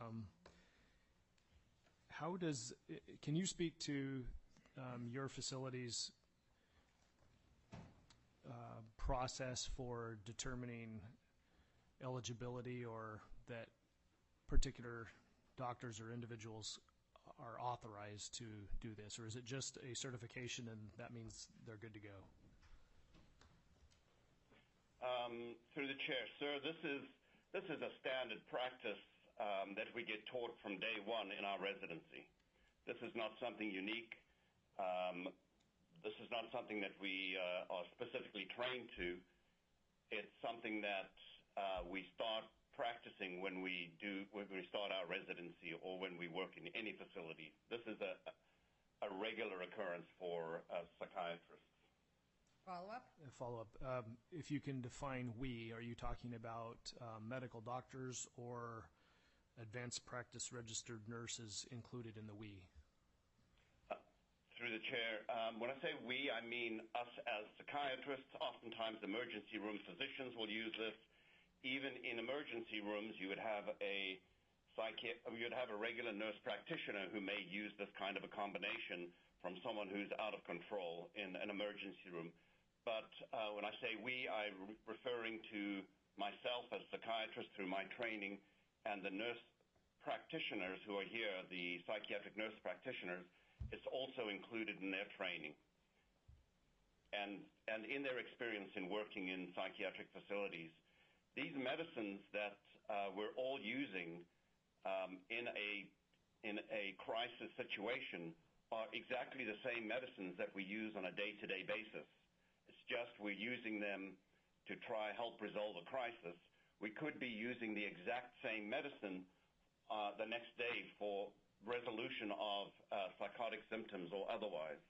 Can you speak to your facility's process for determining eligibility, or that particular doctors or individuals are authorized to do this, or is it just a certification and that means they're good to go? Through the chair, sir, this is a standard practice that we get taught from day one in our residency. This is not something unique. This is not something that we are specifically trained to. It's something that we start practicing when we start our residency or when we work in any facility. This is a regular occurrence for psychiatrists. Follow-up. If you can define we, are you talking about medical doctors or advanced practice registered nurses included in the we? Through the chair, when I say we, I mean us as psychiatrists. Oftentimes emergency room physicians will use this. Even in emergency rooms, you would have a regular nurse practitioner who may use this kind of a combination from someone who's out of control in an emergency room. But when I say we, I'm referring to myself as a psychiatrist through my training, and the nurse practitioners who are here, the psychiatric nurse practitioners, it's also included in their training and in their experience in working in psychiatric facilities. These medicines that we're all using in a crisis situation are exactly the same medicines that we use on a day-to-day basis. It's just we're using them to try help resolve a crisis. We could be using the exact same medicine the next day for resolution of psychotic symptoms or otherwise.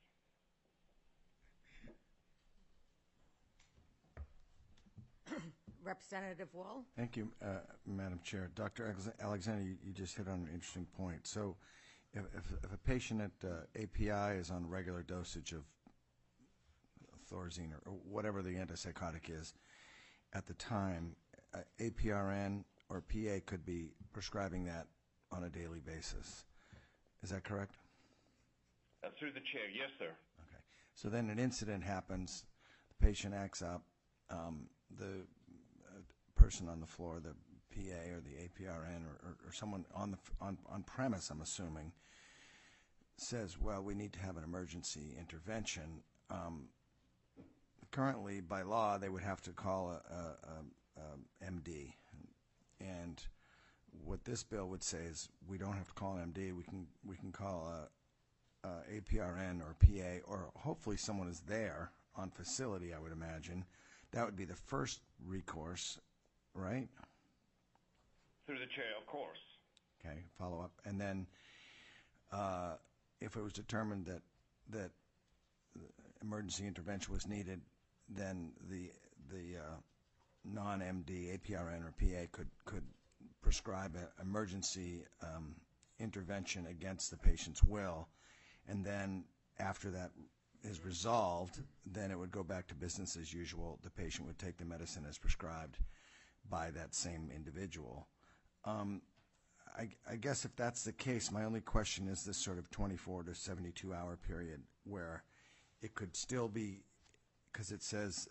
Representative Wool? Thank you, Madam Chair. Dr. Alexander, you just hit on an interesting point. So if a patient at API is on regular dosage of Thorazine or whatever the antipsychotic is at the time, APRN or PA could be prescribing that on a daily basis. Is that correct? Through the chair, yes, sir. Okay. So then an incident happens, the patient acts up, the person on the floor, the PA or the APRN or someone on premise, I'm assuming, says, well, we need to have an emergency intervention. Currently, by law, they would have to call a MD. And what this bill would say is we don't have to call an MD. We can call a APRN or PA, or hopefully someone is there on facility, I would imagine. That would be the first recourse, right? Through the chair, of course. Okay, follow up. And then if it was determined that emergency intervention was needed, then the non-MD, APRN or PA could prescribe an emergency intervention against the patient's will, and then after that is resolved, then it would go back to business as usual. The patient would take the medicine as prescribed by that same individual. I guess if that's the case, my only question is this sort of 24 to 72 hour period where it could still be, because it says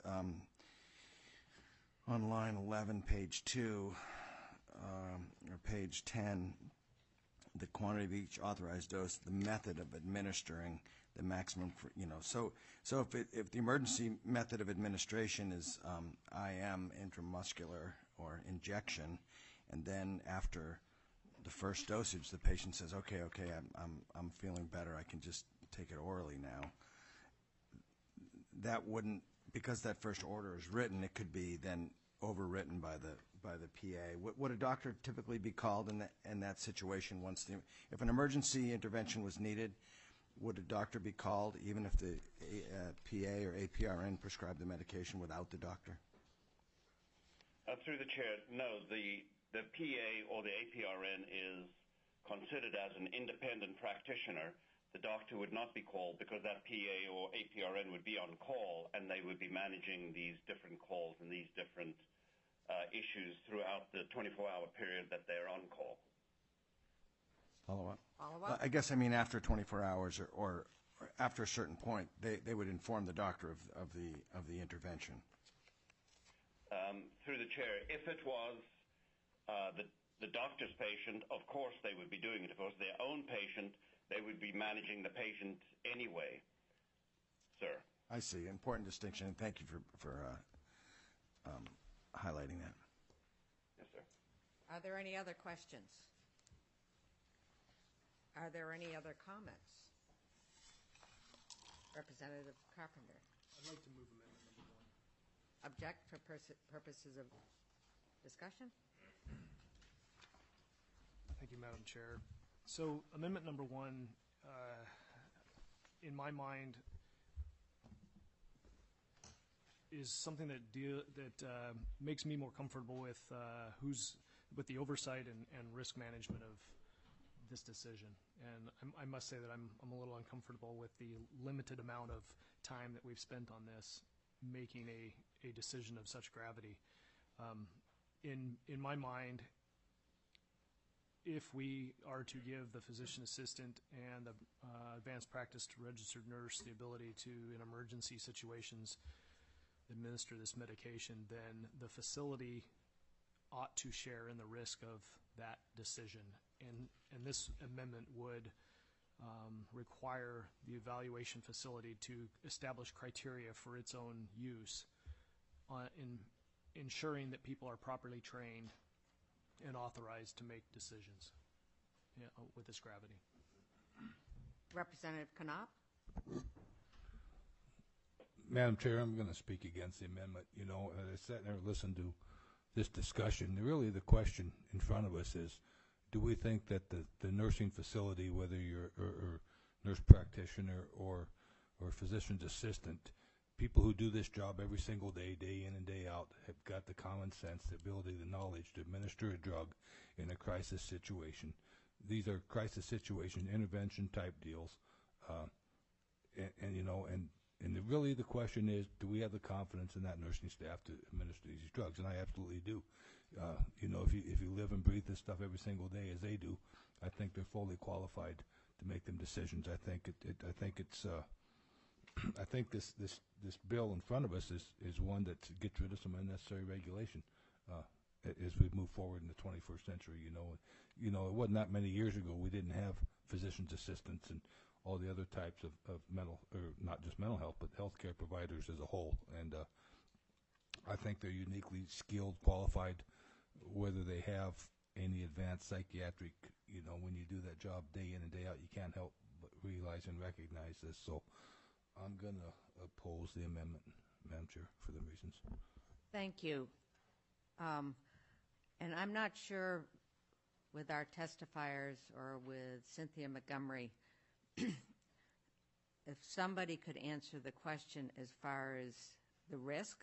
on line 11, page 2, or page 10, the quantity of each authorized dose, the method of administering the maximum, so if the emergency method of administration is IM, intramuscular, or injection, and then after the first dosage, the patient says, okay, I'm feeling better, I can just take it orally now. that wouldn't, because that first order is written, it could be then overwritten by the PA. Would a doctor typically be called in that situation if an emergency intervention was needed? Would a doctor be called even if the PA or APRN prescribed the medication without the doctor? Through the chair, no. The PA or the APRN is considered as an independent practitioner. The doctor would not be called because that PA or APRN would be on call and they would be managing these different calls and these different issues throughout the 24-hour period that they're on call. Follow up? Follow up? I guess, after 24 hours or after a certain point, they would inform the doctor of the intervention. Through the chair, if it was the doctor's patient, of course they would be doing it. If it was their own patient, they would be managing the patient anyway, sir. I see. Important distinction, and thank you for highlighting that. Yes, sir. Are there any other questions? Are there any other comments? Representative Carpenter. I'd like to move amendment number 1. Object for purposes of discussion? Thank you, Madam Chair. So amendment number 1, in my mind, is something that makes me more comfortable with with the oversight and risk management of this decision. And I must say that I'm a little uncomfortable with the limited amount of time that we've spent on this, making a decision of such gravity. In my mind, if we are to give the physician assistant and the advanced practice to registered nurse the ability to, in emergency situations, administer this medication, then the facility ought to share in the risk of that decision. And this amendment would require the evaluation facility to establish criteria for its own use in ensuring that people are properly trained and authorized to make decisions with this gravity. Representative Knopp? Madam Chair, I'm going to speak against the amendment. As I sat there and listened to this discussion, really the question in front of us is, do we think that the nursing facility, whether you're a nurse practitioner or physician's assistant, people who do this job every single day, day in and day out, have got the common sense, the ability, the knowledge to administer a drug in a crisis situation? These are crisis situation, intervention type deals. Really the question is, do we have the confidence in that nursing staff to administer these drugs? And I absolutely do. If you live and breathe this stuff every single day as they do, I think they're fully qualified to make them decisions. I think this bill in front of us is one that gets rid of some unnecessary regulation as we move forward in the 21st century. It wasn't that many years ago we didn't have physician's assistants and all the other types of mental, or not just mental health, but healthcare providers as a whole. And I think they're uniquely skilled, qualified, whether they have any advanced psychiatric, when you do that job day in and day out, you can't help but realize and recognize this. So I'm going to oppose the amendment, Madam Chair, for the reasons. Thank you. And I'm not sure with our testifiers or with Cynthia Montgomery, if somebody could answer the question as far as the risk,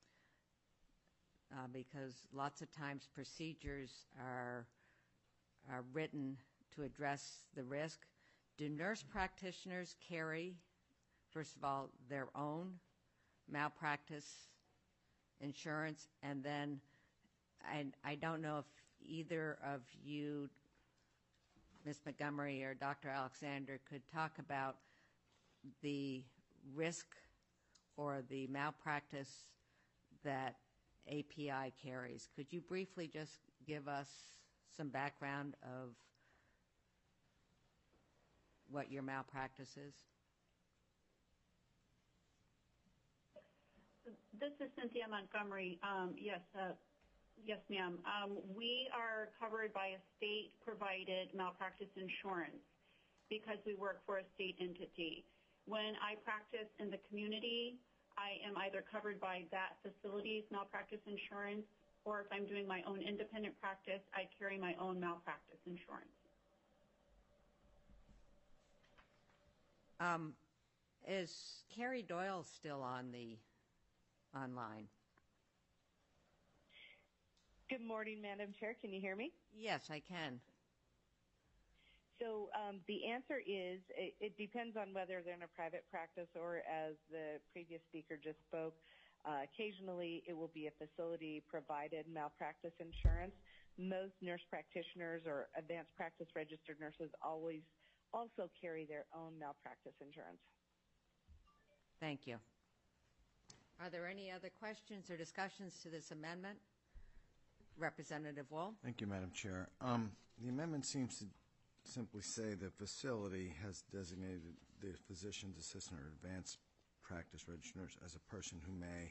because lots of times procedures are written to address the risk. Do nurse practitioners carry, first of all, their own malpractice insurance? And then I don't know if either of you, Ms. Montgomery or Dr. Alexander, could talk about the risk or the malpractice that API carries. Could you briefly just give us some background of what your malpractice is? This is Cynthia Montgomery. Yes, ma'am. We are covered by a state-provided malpractice insurance because we work for a state entity. When I practice in the community, I am either covered by that facility's malpractice insurance, or if I'm doing my own independent practice, I carry my own malpractice insurance. Is Carrie Doyle still on the online? Good morning, Madam Chair. Can you hear me? Yes, I can. So the answer is it depends on whether they're in a private practice or, as the previous speaker just spoke, occasionally it will be a facility-provided malpractice insurance. Most nurse practitioners or advanced practice registered nurses always also carry their own malpractice insurance. Thank you. Are there any other questions or discussions to this amendment? Representative Wool? Thank you, Madam Chair. The amendment seems to simply say the facility has designated the physician's assistant or advanced practice registered nurse as a person who may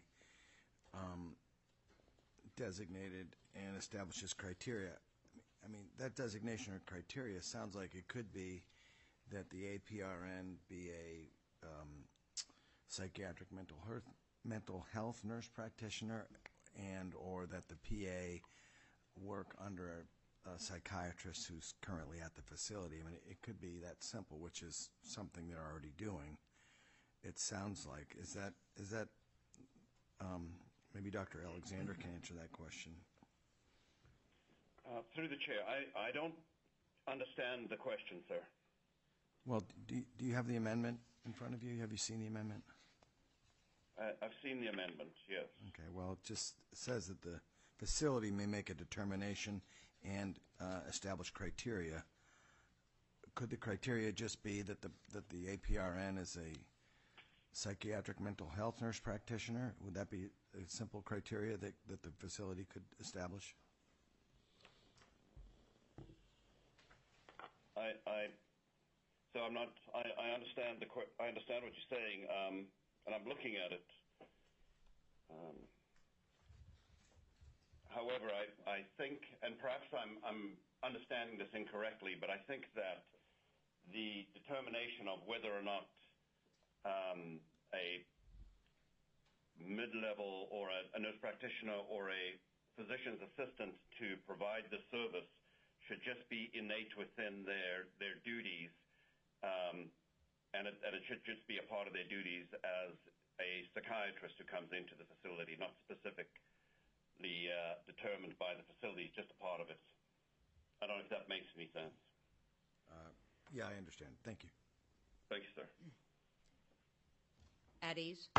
designated and establishes criteria. I mean, that designation or criteria sounds like it could be that the APRN be a psychiatric mental health nurse practitioner, and or that the PA work under a psychiatrist who's currently at the facility. I mean, it could be that simple, which is something they're already doing. It sounds like. Is that maybe Dr. Alexander can answer that question. Through the chair, I don't understand the question, sir. Well, do you have the amendment in front of you? Have you seen the amendment? I've seen the amendment, yes. Okay, well, it just says that the facility may make a determination and establish criteria. Could the criteria just be that the APRN is a psychiatric mental health nurse practitioner? Would that be a simple criteria that the facility could establish? So I'm not. I understand I understand what you're saying, and I'm looking at it. However, I think, and perhaps I'm understanding this incorrectly, but I think that the determination of whether or not a mid-level or a nurse practitioner or a physician's assistant to provide the service should just be innate within their duties, and it should just be a part of their duties as a psychiatrist who comes into the facility, not specifically determined by the facility, just a part of it. I don't know if that makes any sense. Yeah, I understand. Thank you. Thank you, sir. At ease.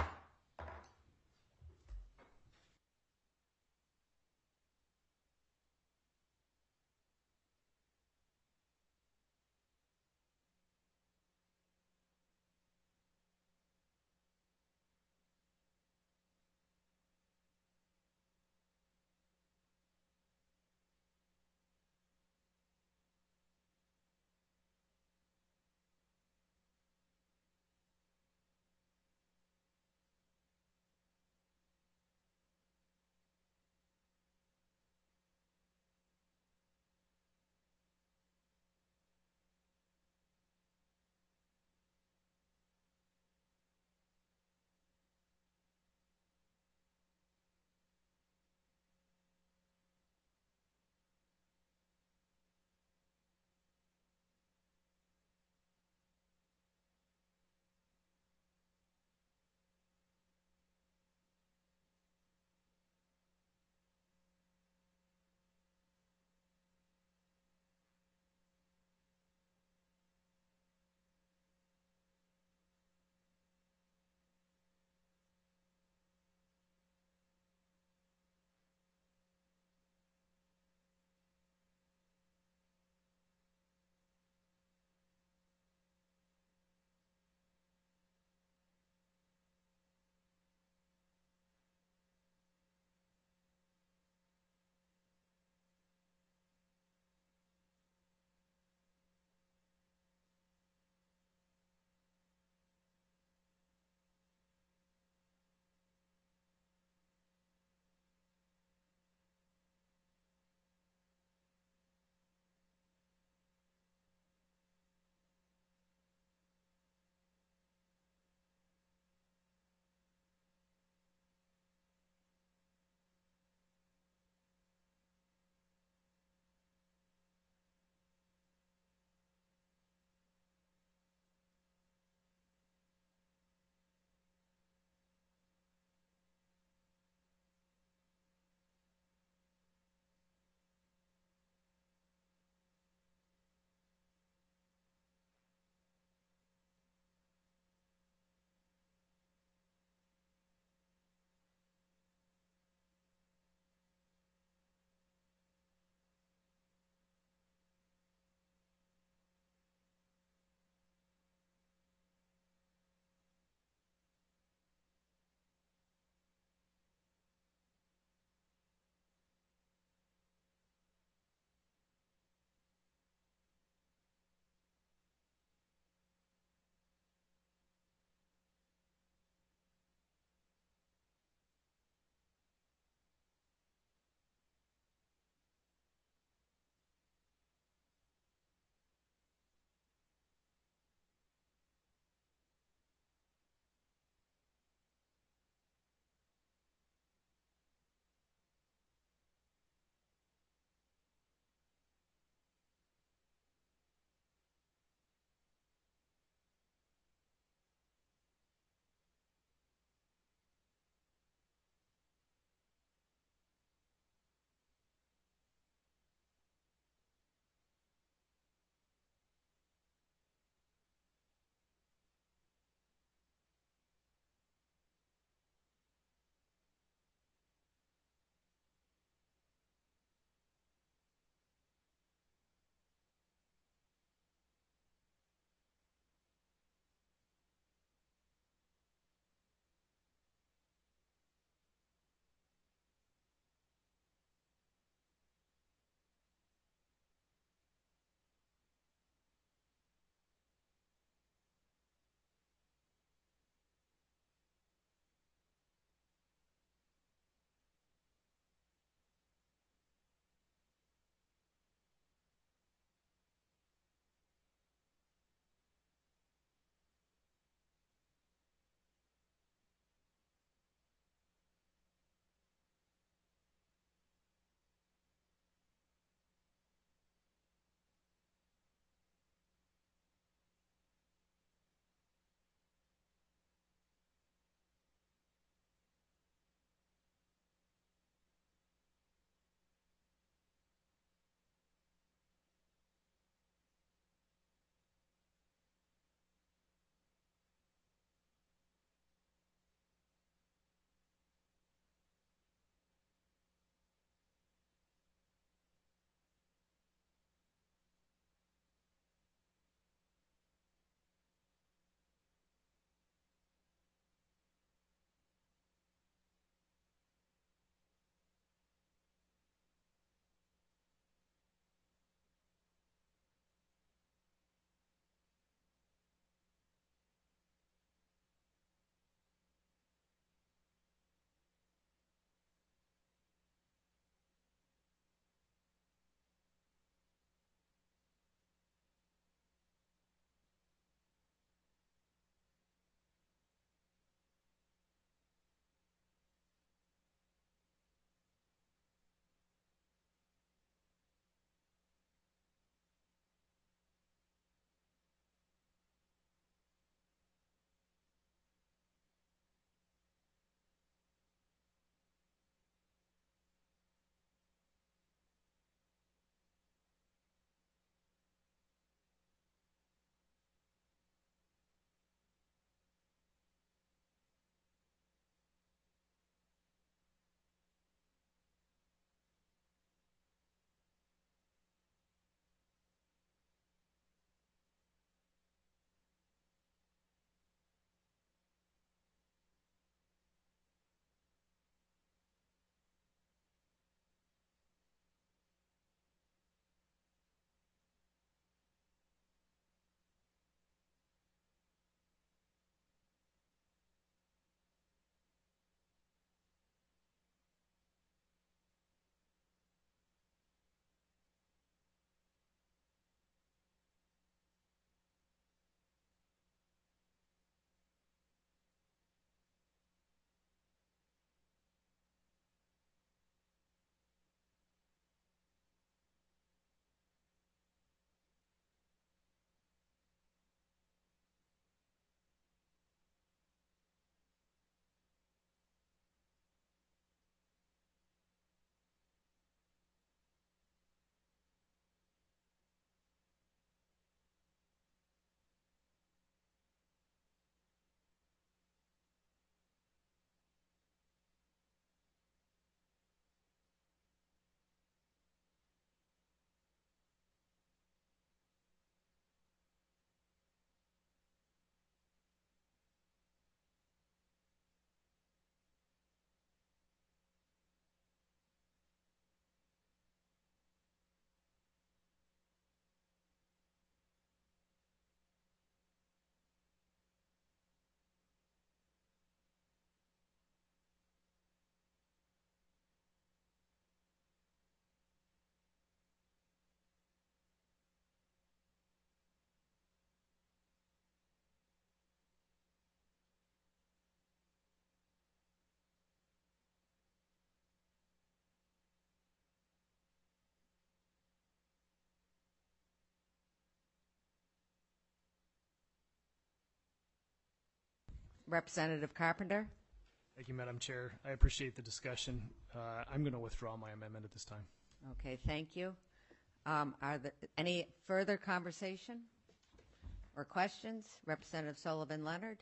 Representative Carpenter? Thank you, Madam Chair. I appreciate the discussion. I'm going to withdraw my amendment at this time. Okay, thank you. Are there any further conversation or questions? Representative Sullivan Leonard?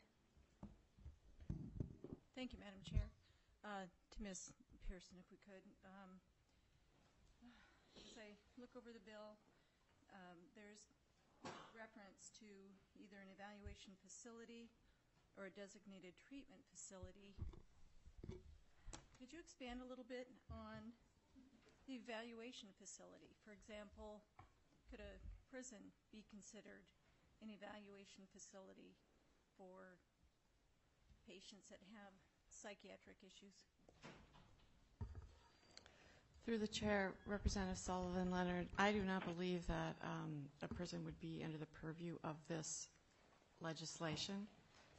Thank you, Madam Chair. To Ms. Pearson, if we could. As I look over the bill, there's reference to either an evaluation facility or a designated treatment facility. Could you expand a little bit on the evaluation facility? For example, could a prison be considered an evaluation facility for patients that have psychiatric issues? Through the chair, Representative Sullivan Leonard, I do not believe that a prison would be under the purview of this legislation.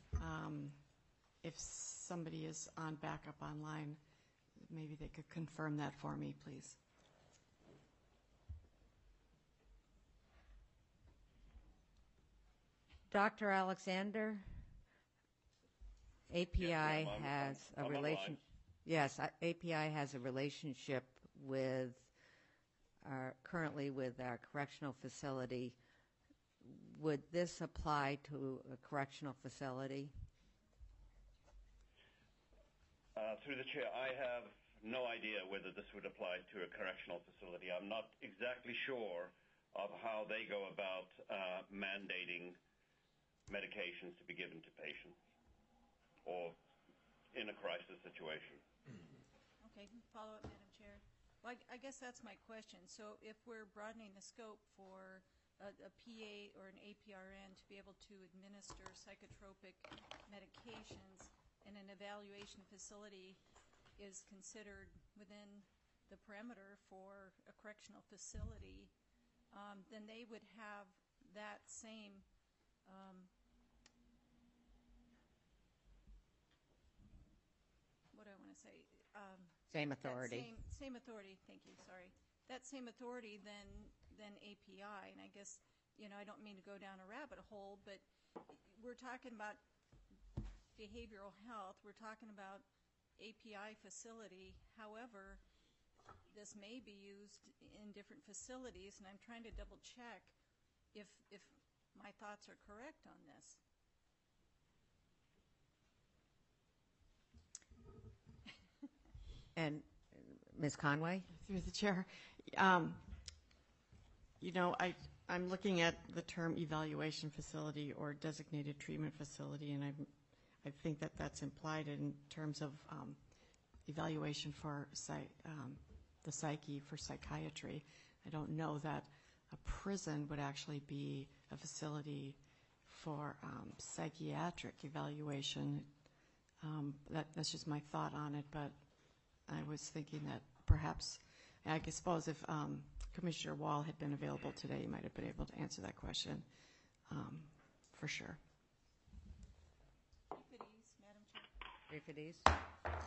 If somebody is on backup online, maybe they could confirm that for me, please. Dr. Alexander, API has a relation. Yes, API has a relationship with currently with our correctional facility. Would this apply to a correctional facility? Through the chair, I have no idea whether this would apply to a correctional facility. I'm not exactly sure of how they go about mandating medications to be given to patients or in a crisis situation. Okay, follow up, Madam Chair. Well, I guess that's my question. So if we're broadening the scope for a PA or an APRN to be able to administer psychotropic medications and an evaluation facility is considered within the perimeter for a correctional facility, then they would have that same what do I want to say? Same authority. Same authority. Thank you. Sorry. That same authority than API, and I guess I don't mean to go down a rabbit hole, but we're talking about behavioral health. We're talking about API facility. However, this may be used in different facilities, and I'm trying to double check if my thoughts are correct on this. And Ms. Conway? Through the chair. I'm looking at the term evaluation facility or designated treatment facility, and I think that that's implied in terms of evaluation for the psyche for psychiatry. I don't know that a prison would actually be a facility for psychiatric evaluation. That's just my thought on it, but I was thinking that perhaps, I suppose if Commissioner Wall had been available today, he might have been able to answer that question for sure. Brief at ease, Madam Chair. Brief at ease.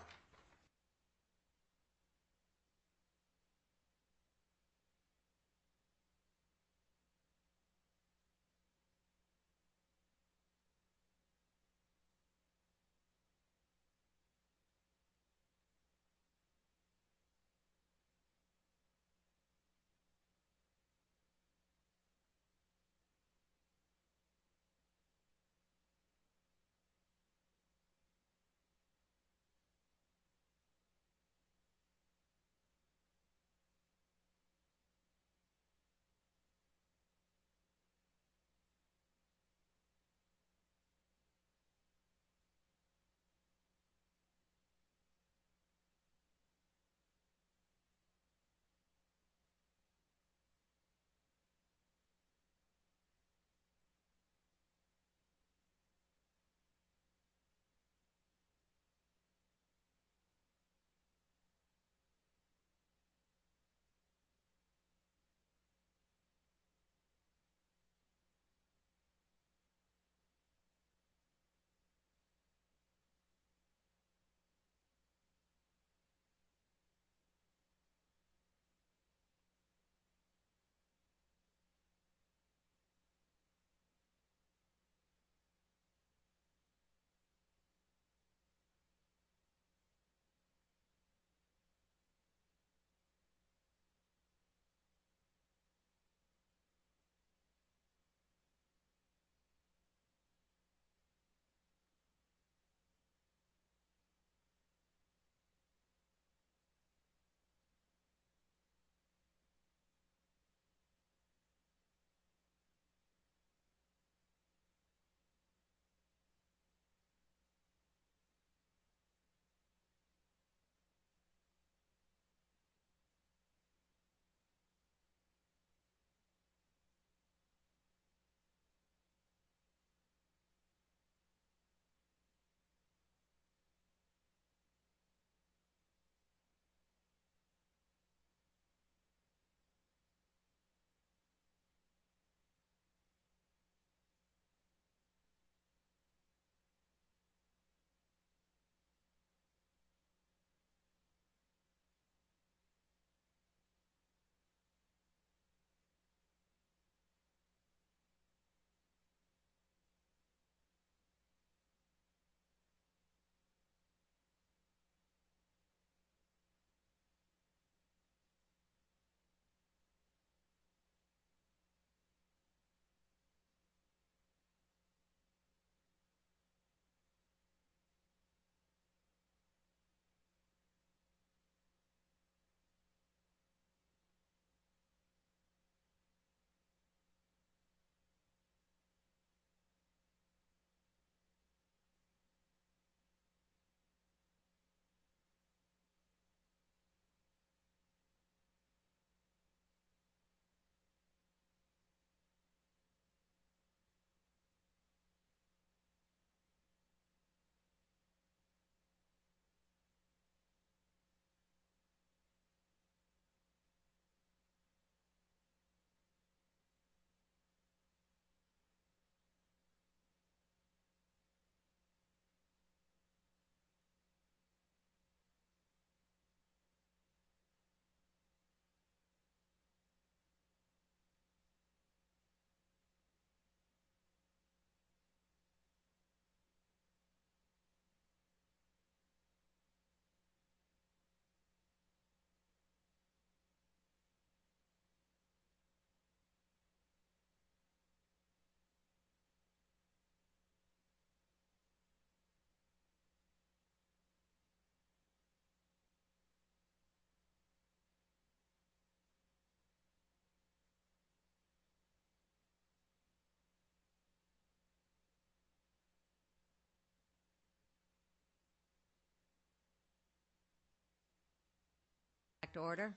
back to order.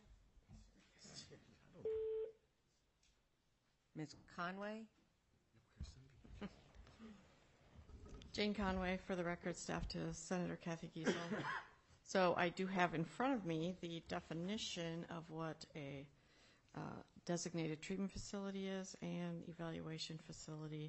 Ms. Conway? Jane Conway, for the record, staff to Senator Kathy Giesel. So I do have in front of me the definition of what a designated treatment facility is and evaluation facility.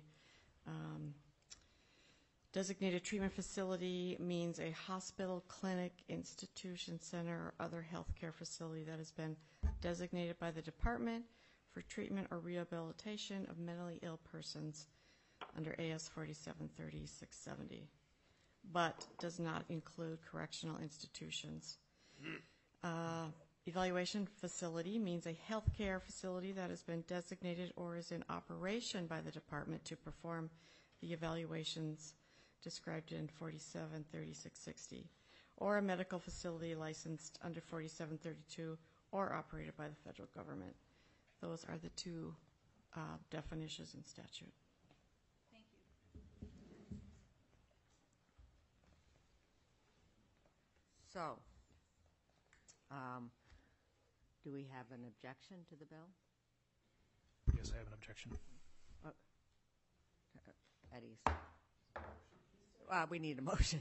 Designated treatment facility means a hospital, clinic, institution, center, or other healthcare facility that has been designated by the department for treatment or rehabilitation of mentally ill persons under AS 4730-670, but does not include correctional institutions. Evaluation facility means a healthcare facility that has been designated or is in operation by the department to perform the evaluations described in 4730-660, or a medical facility licensed under 4732 or operated by the federal government. Those are the two definitions in statute. Thank you. So, do we have an objection to the bill? Yes, I have an objection. Eddie's. We need a motion.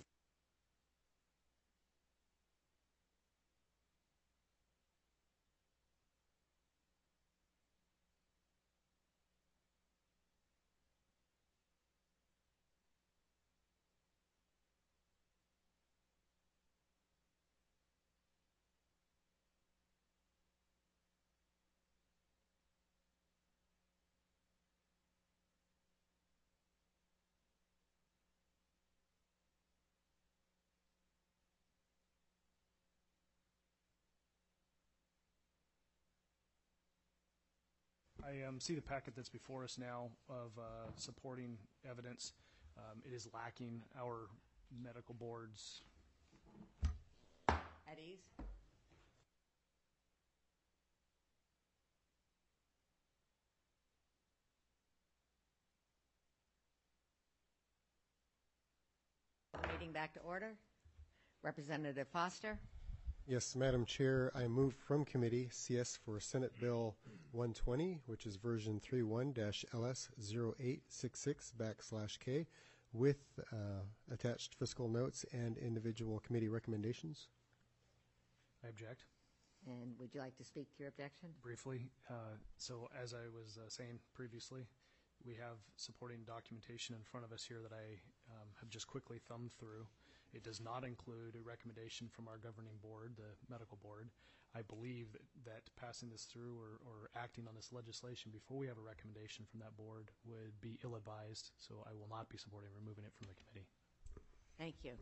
I see the packet that's before us now of supporting evidence. It is lacking our medical boards. Eddie's. Meeting back to order. Representative Foster. Yes, Madam Chair, I move from committee CS for Senate Bill 120, which is version 31-LS0866/K, with attached fiscal notes and individual committee recommendations. I object. And would you like to speak to your objection? Briefly, so as I was saying previously, we have supporting documentation in front of us here that I have just quickly thumbed through. It does not include a recommendation from our governing board, the medical board. I believe that passing this through or acting on this legislation before we have a recommendation from that board would be ill-advised, so I will not be supporting removing it from the committee. Thank you.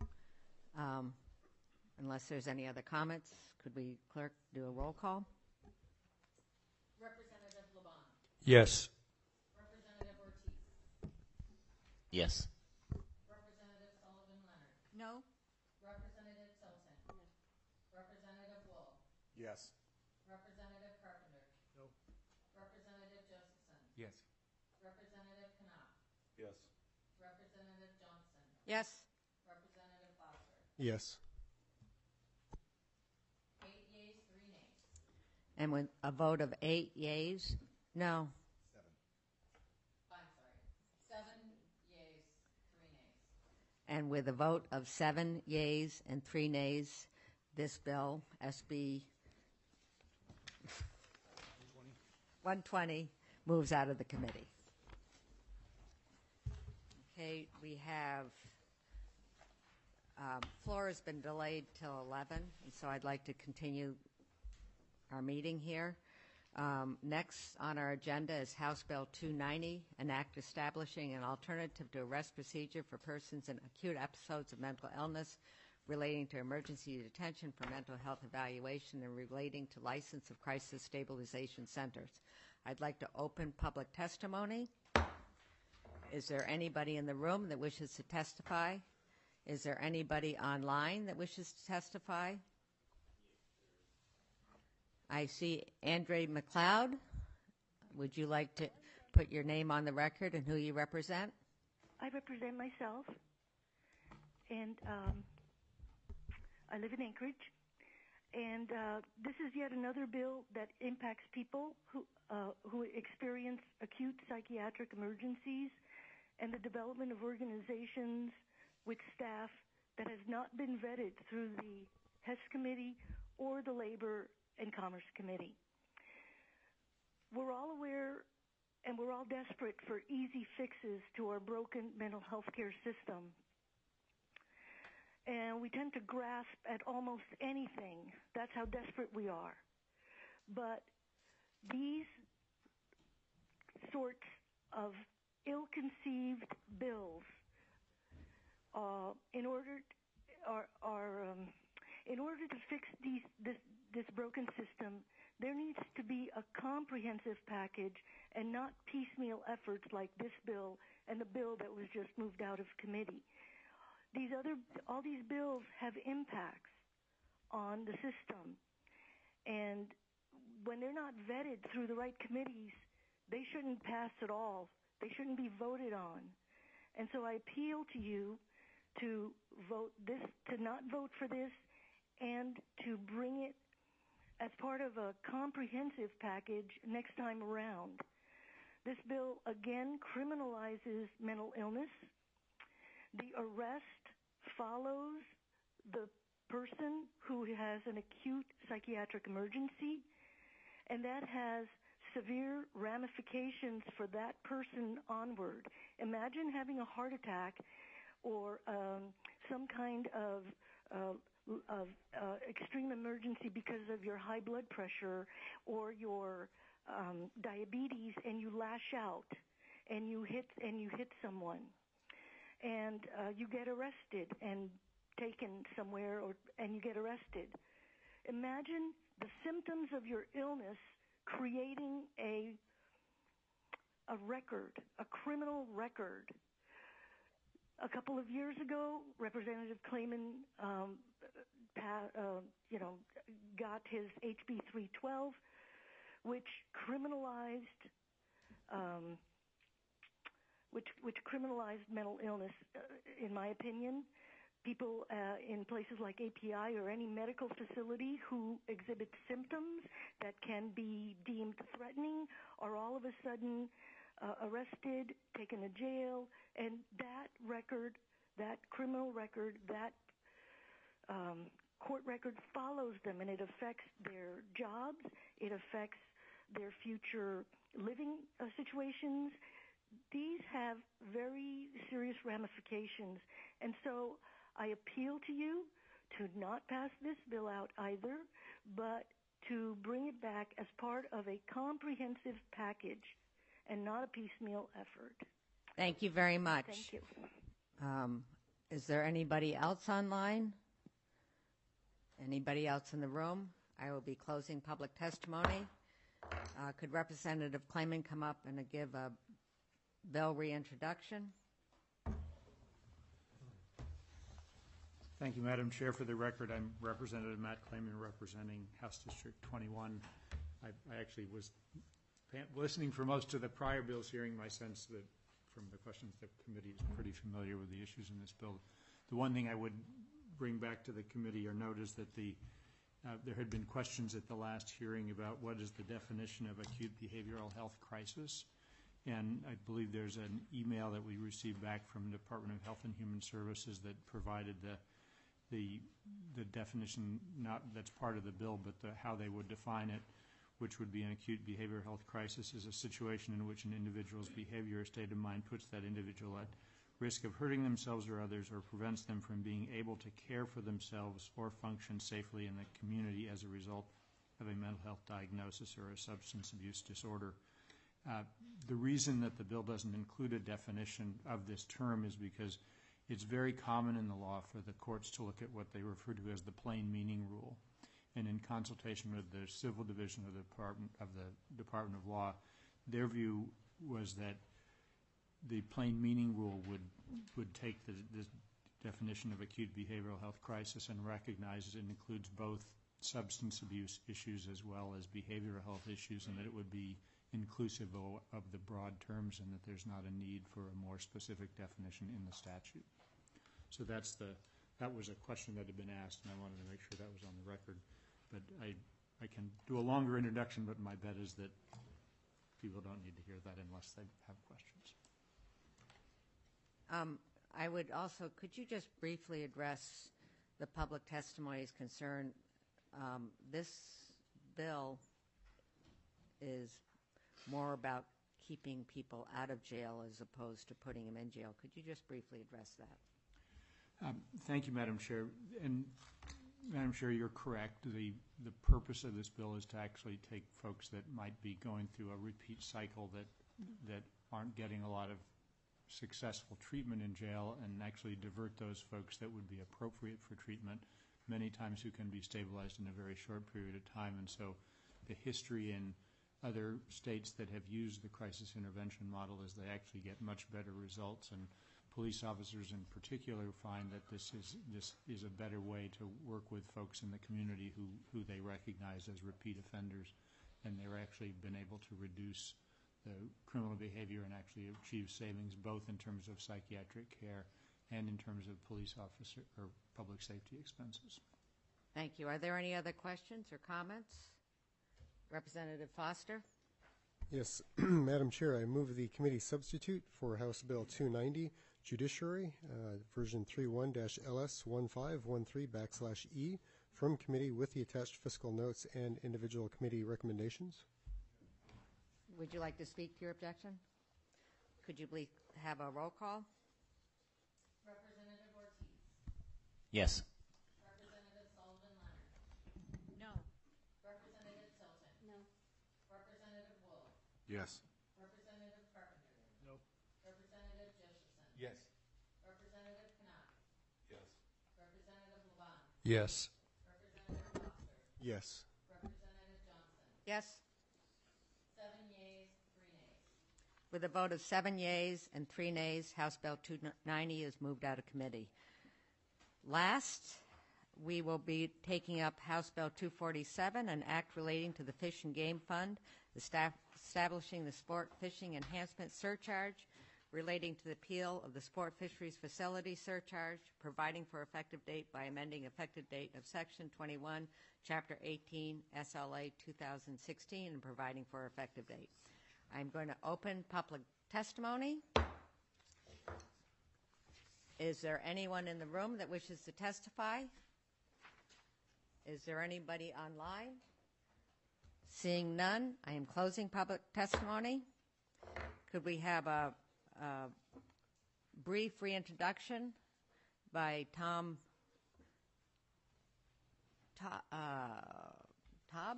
Unless there's any other comments, could we, clerk, do a roll call? Representative LeBon. Yes. Representative Ortiz. Yes. Representative Sullivan Leonard. No? Representative Tilton. No. Representative Wool. Yes. Representative Carpenter. No. Representative Josephson. Yes. Representative Knopf. Yes. Representative Johnson. Yes. Representative Foster. Yes. 8 yeas, 3 nays. And with a vote of 8 yeas, no. 7 yeas, 3 nays. And with a vote of 7 yeas and 3 nays, this bill, SB 120, moves out of the committee. Okay, we have, floor has been delayed till 11, and so I'd like to continue our meeting here. Next on our agenda is House Bill 290, an act establishing an alternative to arrest procedure for persons in acute episodes of mental illness relating to emergency detention for mental health evaluation and relating to license of crisis stabilization centers. I'd like to open public testimony. Is there anybody in the room that wishes to testify? Is there anybody online that wishes to testify? I see Andre McLeod. Would you like to put your name on the record and who you represent? I represent myself, and I live in Anchorage, And this is yet another bill that impacts people who experience acute psychiatric emergencies and the development of organizations with staff that has not been vetted through the HES Committee or the Labor and Commerce Committee. We're all aware and we're all desperate for easy fixes to our broken mental health care system. And we tend to grasp at almost anything. That's how desperate we are. But these sorts of ill-conceived bills, in order to fix this broken system, there needs to be a comprehensive package and not piecemeal efforts like this bill and the bill that was just moved out of committee. All these bills have impacts on the system, and when they're not vetted through the right committees, they shouldn't pass at all. They shouldn't be voted on. And so I appeal to you to not vote for this, and to bring it as part of a comprehensive package next time around. This bill again criminalizes mental illness. The arrest follows the person who has an acute psychiatric emergency, and that has severe ramifications for that person onward. Imagine having a heart attack or some kind of extreme emergency because of your high blood pressure or your diabetes, and you lash out and you hit someone. And you get arrested and taken somewhere, and you get arrested. Imagine the symptoms of your illness creating a record, a criminal record. A couple of years ago, Representative Clayman, got his HB 312, which criminalized. Which criminalized mental illness, in my opinion. People in places like API or any medical facility who exhibit symptoms that can be deemed threatening are all of a sudden arrested, taken to jail, and that record, that criminal record, that court record follows them, and it affects their jobs, it affects their future living situations. These have very serious ramifications, and so I appeal to you to not pass this bill out either, but to bring it back as part of a comprehensive package and not a piecemeal effort. Thank you very much. Thank you. Is there anybody else online? Anybody else in the room? I will be closing public testimony. Could Representative Clayman come up and give a bill reintroduction? Thank you, Madam Chair. For the record, I'm Representative Matt Clayman, representing House District 21. I actually was listening for most of the prior bills, hearing my sense that from the questions the committee is pretty familiar with the issues in this bill. The one thing I would bring back to the committee or note is that there had been questions at the last hearing about what is the definition of acute behavioral health crisis. And I believe there's an email that we received back from the Department of Health and Human Services that provided the definition, not that's part of the bill, but how they would define it, which would be an acute behavioral health crisis is a situation in which an individual's behavior or state of mind puts that individual at risk of hurting themselves or others, or prevents them from being able to care for themselves or function safely in the community as a result of a mental health diagnosis or a substance abuse disorder. The reason that the bill doesn't include a definition of this term is because it's very common in the law for the courts to look at what they refer to as the plain meaning rule. And in consultation with the Civil Division of the Department of Law, their view was that the plain meaning rule would take the definition of acute behavioral health crisis and recognize it includes both substance abuse issues as well as behavioral health issues, and that it would be inclusive of the broad terms, and that there's not a need for a more specific definition in the statute. So that was a question that had been asked, and I wanted to make sure that was on the record. do a longer introduction, but my bet is that people don't need to hear that unless they have questions. I would also, could you just briefly address the public testimony's concern? This bill is more about keeping people out of jail as opposed to putting them in jail. Could you just briefly address that? Thank you, Madam Chair. And Madam Chair, you're correct. The purpose of this bill is to actually take folks that might be going through a repeat cycle that aren't getting a lot of successful treatment in jail and actually divert those folks that would be appropriate for treatment, many times who can be stabilized in a very short period of time. And so the history in other states that have used the crisis intervention model is they actually get much better results, and police officers in particular find that this is a better way to work with folks in the community who they recognize as repeat offenders, and they're actually been able to reduce the criminal behavior and actually achieve savings both in terms of psychiatric care and in terms of police officer or public safety expenses. Thank you. Are there any other questions or comments? Representative Foster? Yes, Madam Chair, I move the committee substitute for House Bill 290, Judiciary, version 31-LS1513/E, from committee with the attached fiscal notes and individual committee recommendations. Would you like to speak to your objection? Could you please have a roll call? Representative Ortiz. Yes. Representative Sullivan Leonard. No. Representative Tilton. No. Representative Wool. Yes. Representative Carpenter. No. Representative Josephson. Yes. Representative Knopf. Yes. Representative Levon. Yes. Representative Foster. Yes. Representative Johnson. Yes. 7 yeas, 3 nays. With a vote of 7 yeas and 3 nays, House Bill 290 is moved out of committee. Last, we will be taking up House Bill 247, an act relating to the Fish and Game Fund, establishing the sport fishing enhancement surcharge, relating to the repeal of the sport fisheries facility surcharge, providing for effective date by amending effective date of Section 21, Chapter 18, SLA 2016, and providing for effective date. I'm going to open public testimony. Is there anyone in the room that wishes to testify? Is there anybody online? Seeing none, I am closing public testimony. Could we have a brief reintroduction by Tom Taub?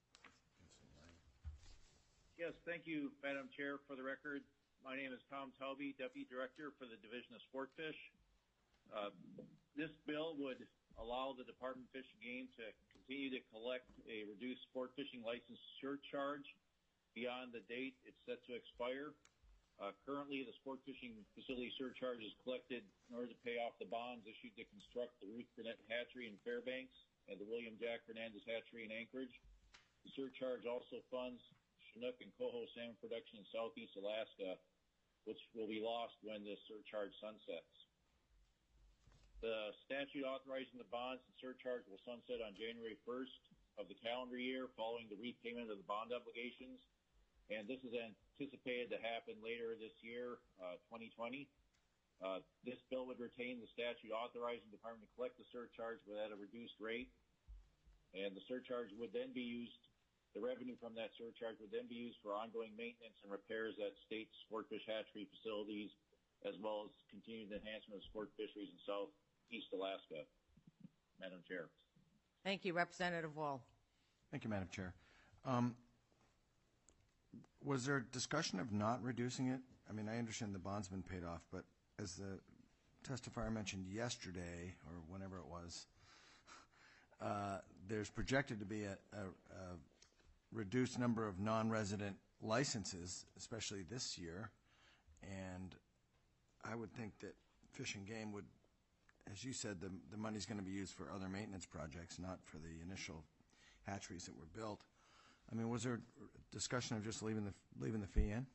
Yes, thank you, Madam Chair. For the record, my name is Tom Taube, Deputy Director for the Division of Sport Fish. This bill would allow the Department of Fish and Game to continue to collect a reduced sport fishing license surcharge beyond the date it's set to expire. Currently, the sport fishing facility surcharge is collected in order to pay off the bonds issued to construct the Ruth Burnett Hatchery in Fairbanks and the William Jack Fernandez Hatchery in Anchorage. The surcharge also funds Chinook and coho salmon production in southeast Alaska, which will be lost when this surcharge sunsets. The statute authorizing the bonds and surcharge will sunset on January 1st of the calendar year following the repayment of the bond obligations, and this is anticipated to happen later this year, 2020. This bill would retain the statute authorizing the department to collect the surcharge but at a reduced rate, and the surcharge would then be used, the revenue from that surcharge would then be used for ongoing maintenance and repairs at state sport fish hatchery facilities, as well as continued enhancement of sport fisheries in southeast Alaska. Madam Chair. Thank you, Representative Wool. Thank you, Madam Chair. Was there discussion of not reducing it? I mean, I understand the bond's been paid off, but as the testifier mentioned yesterday, or whenever it was, there's projected to be a reduced number of non-resident licenses, especially this year, and I would think that Fish and Game would, as you said, the money's going to be used for other maintenance projects, not for the initial hatcheries that were built. I mean, was there discussion of just leaving the fee in?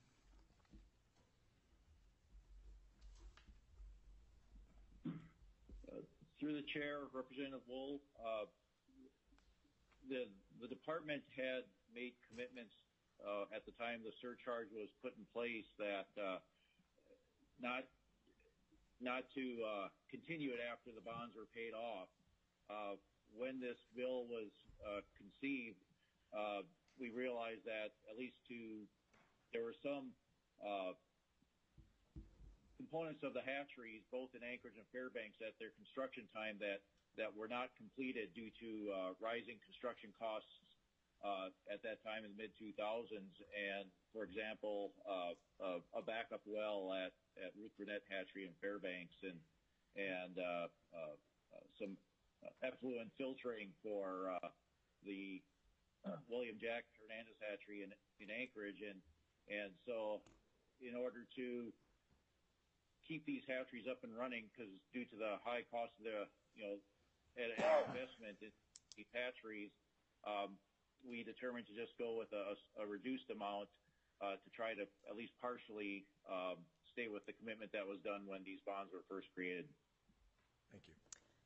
Through the chair, Representative Wool, The department had made commitments at the time the surcharge was put in place that not to continue it after the bonds were paid off. When this bill was conceived, we realized that at least there were some components of the hatcheries, both in Anchorage and Fairbanks, at their construction time that were not completed due to rising construction costs at that time in the mid-2000s. And, for example, a backup well at Ruth Burnett Hatchery in Fairbanks and some effluent filtering for the William Jack Hernandez Hatchery in Anchorage. And so in order to keep these hatcheries up and running, because due to the high cost of the investment in these hatcheries, we determined to just go with a reduced amount to try to at least partially stay with the commitment that was done when these bonds were first created. Thank you.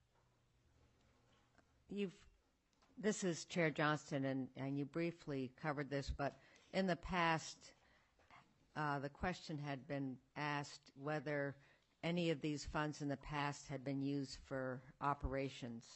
This is Chair Johnston, and you briefly covered this, but in the past, the question had been asked whether any of these funds in the past had been used for operations.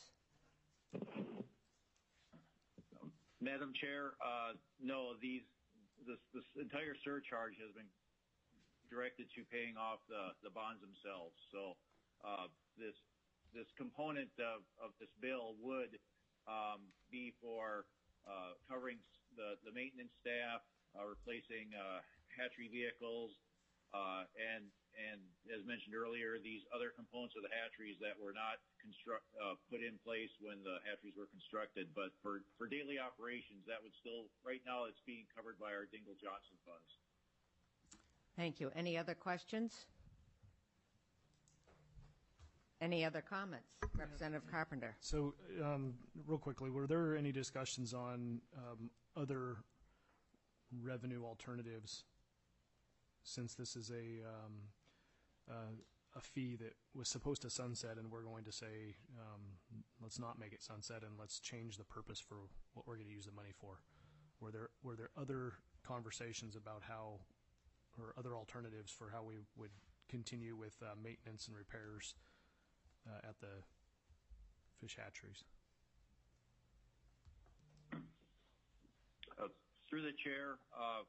Madam Chair, no, this entire surcharge has been directed to paying off the bonds themselves. So this component of this bill would be for covering the maintenance staff, replacing hatchery vehicles, and as mentioned earlier, these other components of the hatcheries that were not put in place when the hatcheries were constructed. But for daily operations, that would still, right now, it's being covered by our Dingell Johnson funds. Thank you. Any other questions? Any other comments? Representative Carpenter. So, real quickly, were there any discussions on other revenue alternatives, since this is a fee that was supposed to sunset, and we're going to say, let's not make it sunset, and let's change the purpose for what we're going to use the money for? Were there other conversations about how, or other alternatives for how we would continue with maintenance and repairs at the fish hatcheries? Through the chair,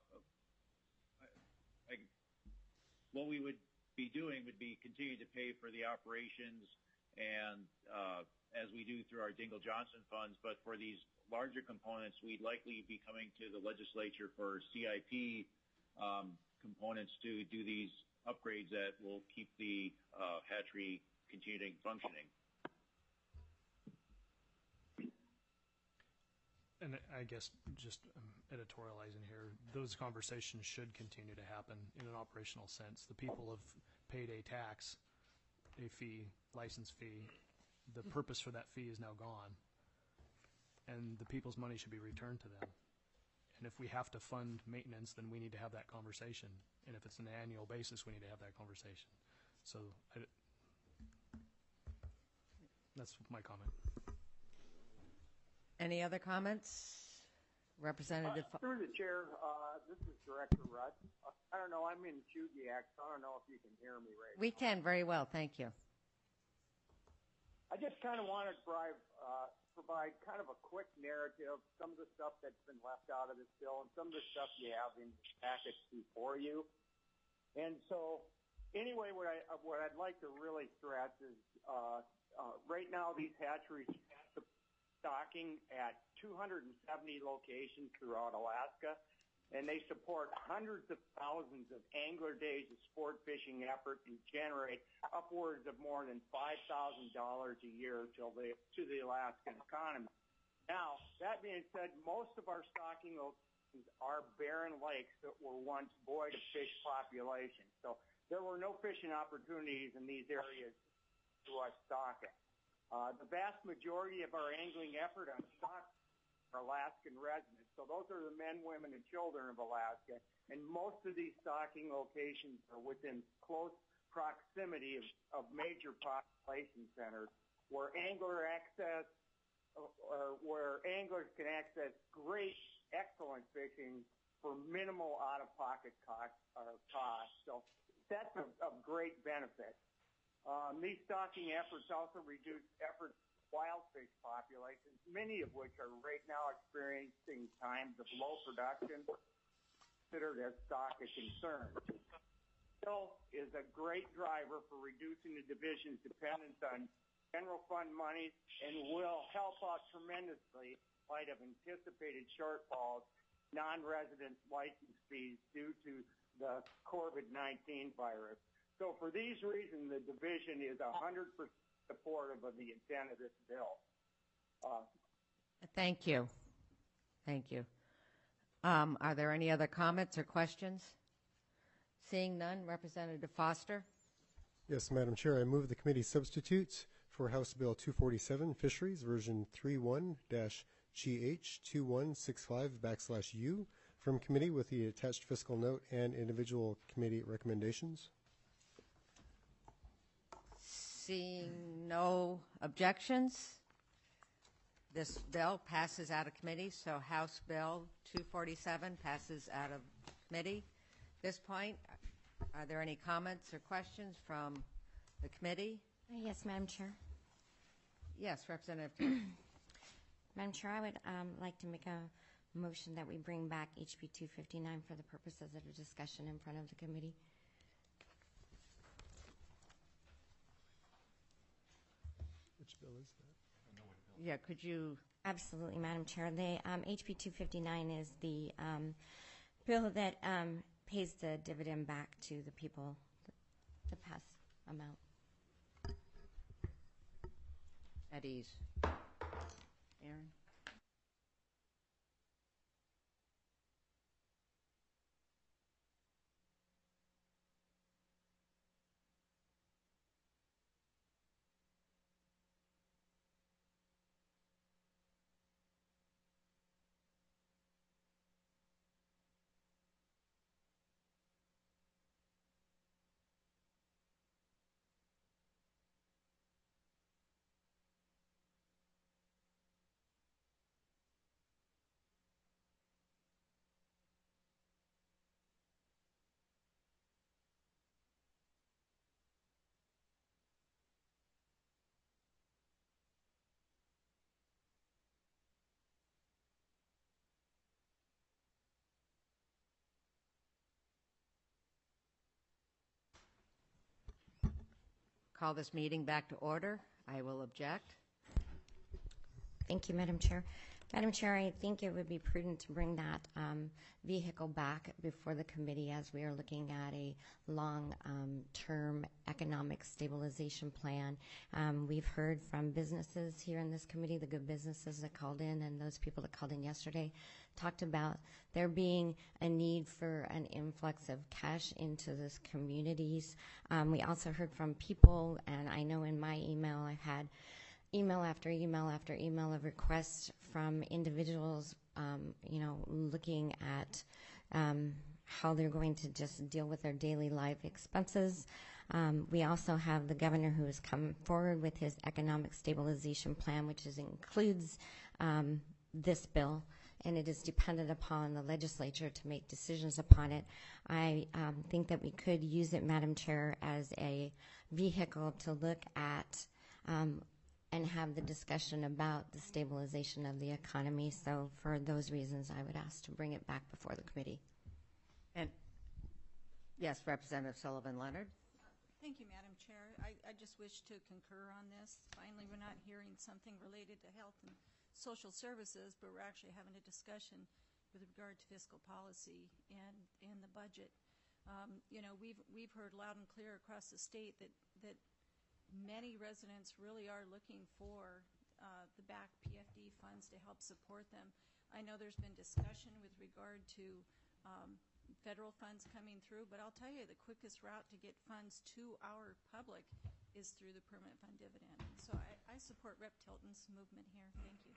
what we would be doing would be continue to pay for the operations, and as we do through our Dingell Johnson funds. But for these larger components, we'd likely be coming to the legislature for CIP components to do these upgrades that will keep the hatchery continuing functioning. And I guess just editorializing here, those conversations should continue to happen in an operational sense. The people have paid a tax, a fee, license fee. The purpose for that fee is now gone, and the people's money should be returned to them. And if we have to fund maintenance, then we need to have that conversation. And if it's an annual basis, we need to have that conversation. So that's my comment. Any other comments? Representative. Through the chair, this is Director Rudd. I don't know, I'm in Chugiak, so I don't know if you can hear me right We now. can very well, thank you. I just kind of want to provide kind of a quick narrative, some of the stuff that's been left out of this bill and some of the stuff you have in the packets before you. And so, anyway, what I'd like to really stress is right now these hatcheries are stocking at 270 locations throughout Alaska, and they support hundreds of thousands of angler days of sport fishing effort and generate upwards of more than $5,000 a year to the Alaskan economy. Now, that being said, most of our stocking locations are barren lakes that were once void of fish population. So there were no fishing opportunities in these areas to us stocking. The vast majority of our angling effort on stock are Alaskan residents. So those are the men, women, and children of Alaska. And most of these stocking locations are within close proximity of major population centers where angler access or where anglers can access great, excellent fishing for minimal out-of-pocket cost. So that's of great benefit. These stocking efforts also reduce efforts wild fish populations, many of which are right now experiencing times of low production, considered as stock is concerned. Bill is a great driver for reducing the division's dependence on general fund money and will help out tremendously in light of anticipated shortfalls, non-resident license fees due to the COVID-19 virus. So for these reasons, the division is 100% supportive of the intent of this bill. Thank you. Thank you. Are there any other comments or questions? Seeing none, Representative Foster. Yes, Madam Chair, I move the committee substitutes for House Bill 247, Fisheries, version 31-GH2165/U from committee with the attached fiscal note and individual committee recommendations. Seeing no objections, this bill passes out of committee, so House Bill 247 passes out of committee. At this point, are there any comments or questions from the committee? Yes, Madam Chair. Yes, Representative Kim. Madam Chair, I would like to make a motion that we bring back HB 259 for the purposes of a discussion in front of the committee. Which bill is that? Yeah, could you? Absolutely, Madam Chair. The HB 259 is the bill that pays the dividend back to the people, the past amount. At ease. Aaron? Call this meeting back to order. I will object. Thank you, Madam Chair. Madam Chair, I think it would be prudent to bring that vehicle back before the committee as we are looking at a long-term economic stabilization plan. We've heard from businesses here in this committee, the good businesses that called in and those people that called in yesterday, talked about there being a need for an influx of cash into this communities. We also heard from people, and I know in my email I've had email after email after email of requests from individuals, looking at how they're going to just deal with their daily life expenses. We also have the governor who has come forward with his economic stabilization plan, which includes this bill, and it is dependent upon the legislature to make decisions upon it. I think that we could use it, Madam Chair, as a vehicle to look at and have the discussion about the stabilization of the economy. So for those reasons, I would ask to bring it back before the committee. And yes, Representative Sullivan Leonard. Thank you, Madam Chair. I just wish to concur on this. Finally, we're not hearing something related to health and social services, but we're actually having a discussion with regard to fiscal policy and the budget. We've heard loud and clear across the state that many residents really are looking for the back PFD funds to help support them. I know there's been discussion with regard to federal funds coming through, but I'll tell you the quickest route to get funds to our public is through the permanent fund dividend. So I support Rep. Tilton's movement here. Thank you.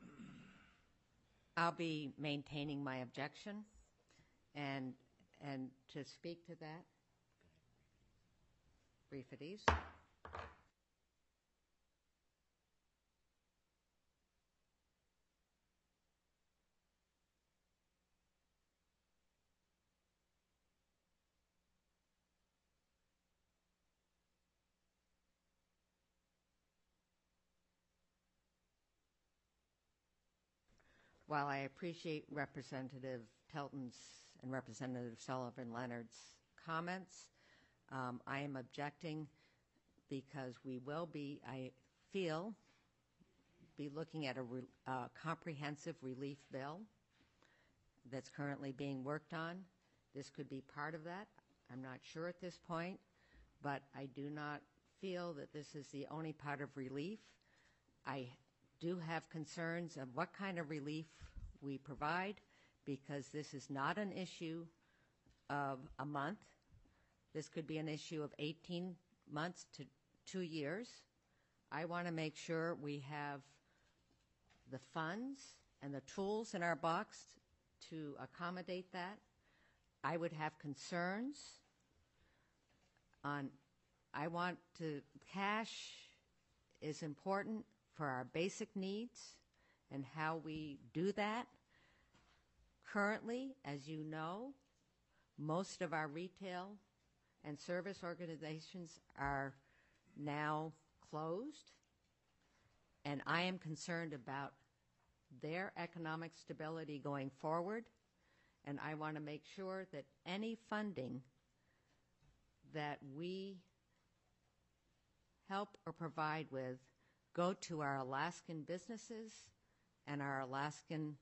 I'll be maintaining my objection, and to speak to that, brief at ease. While I appreciate Representative Telton's and Representative Sullivan Leonard's comments, I am objecting because we will be, I feel, be looking at a comprehensive relief bill that's currently being worked on. This could be part of that. I'm not sure at this point, but I do not feel that this is the only part of relief. I do have concerns of what kind of relief we provide, because this is not an issue of a month. This could be an issue of 18 months to 2 years. I want to make sure we have the funds and the tools in our box to accommodate that. I would have concerns on, cash is important for our basic needs and how we do that. Currently, as you know, most of our retail and service organizations are now closed, and I am concerned about their economic stability going forward, and I want to make sure that any funding that we help or provide with go to our Alaskan businesses and our Alaskan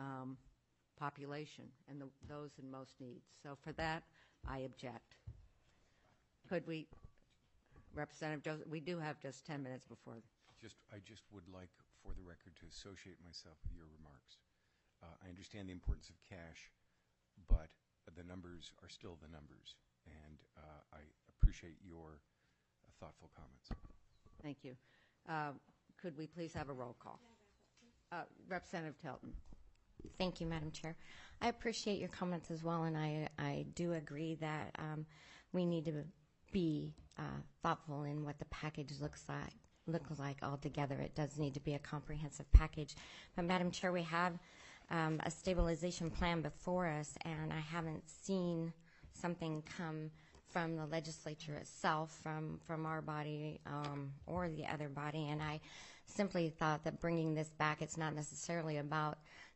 population and those in most needs. So for that, I object. Could we, Representative Joseph, we do have just 10 minutes before. I just would like, for the record, to associate myself with your remarks. I understand the importance of cash, but the numbers are still the numbers, and I appreciate your thoughtful comments. Thank you. Could we please have a roll call? Representative Telton. Thank you, Madam Chair. I appreciate your comments as well, and I do agree that we need to be thoughtful in what the package looks like altogether. It does need to be a comprehensive package. But, Madam Chair, we have a stabilization plan before us, and I haven't seen something come from the legislature itself, from our body or the other body, and I simply thought that bringing this back, it's not necessarily about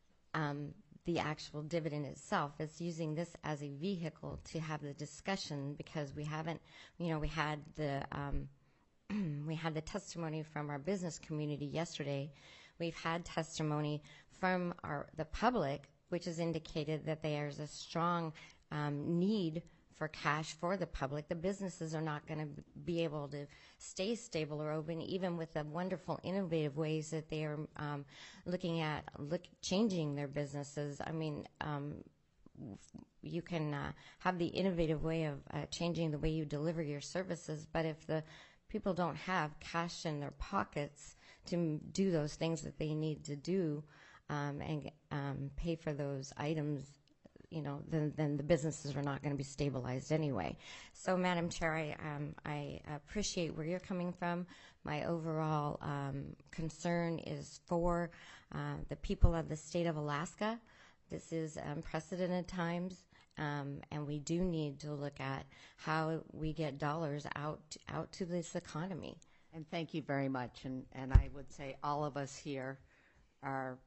the actual dividend itself. It's using this as a vehicle to have the discussion, because we haven't, we had the we had the testimony from our business community yesterday. We've had testimony from the public, which has indicated that there's a strong need for cash for the public. The businesses are not going to be able to stay stable or open, even with the wonderful innovative ways that they are looking at changing their businesses. I mean, you can have the innovative way of changing the way you deliver your services, but if the people don't have cash in their pockets to do those things that they need to do and pay for those items, then the businesses are not going to be stabilized anyway. So, Madam Chair, I appreciate where you're coming from. My overall concern is for the people of the state of Alaska. This is unprecedented times, and we do need to look at how we get dollars out to this economy. And thank you very much. And I would say all of us here are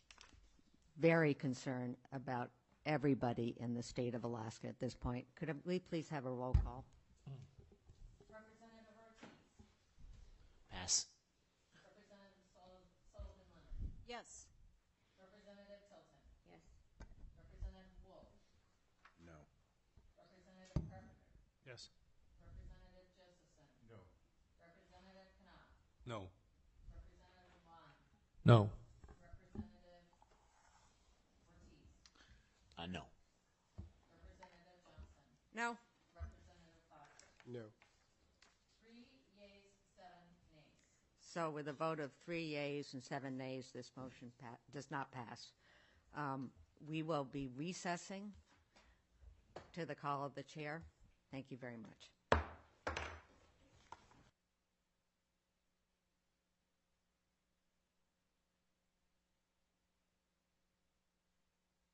very concerned about everybody in the state of Alaska at this point. Could we please have a roll call? Representative Ortiz. Pass. Representative Sullivan Leonard. Yes. Representative Tilton. Yes. Representative Wolf. No. Representative Carpenter. Yes. Representative Josephson. No. Representative Knopf. No. Representative Vaughn. No. Representative Ortiz. No. Representative Johnson. No. Representative Foster. No. 3 yeas, 7 nays. So with a vote of 3 yeas and 7 nays, this motion does not pass. We will be recessing to the call of the chair. Thank you very much.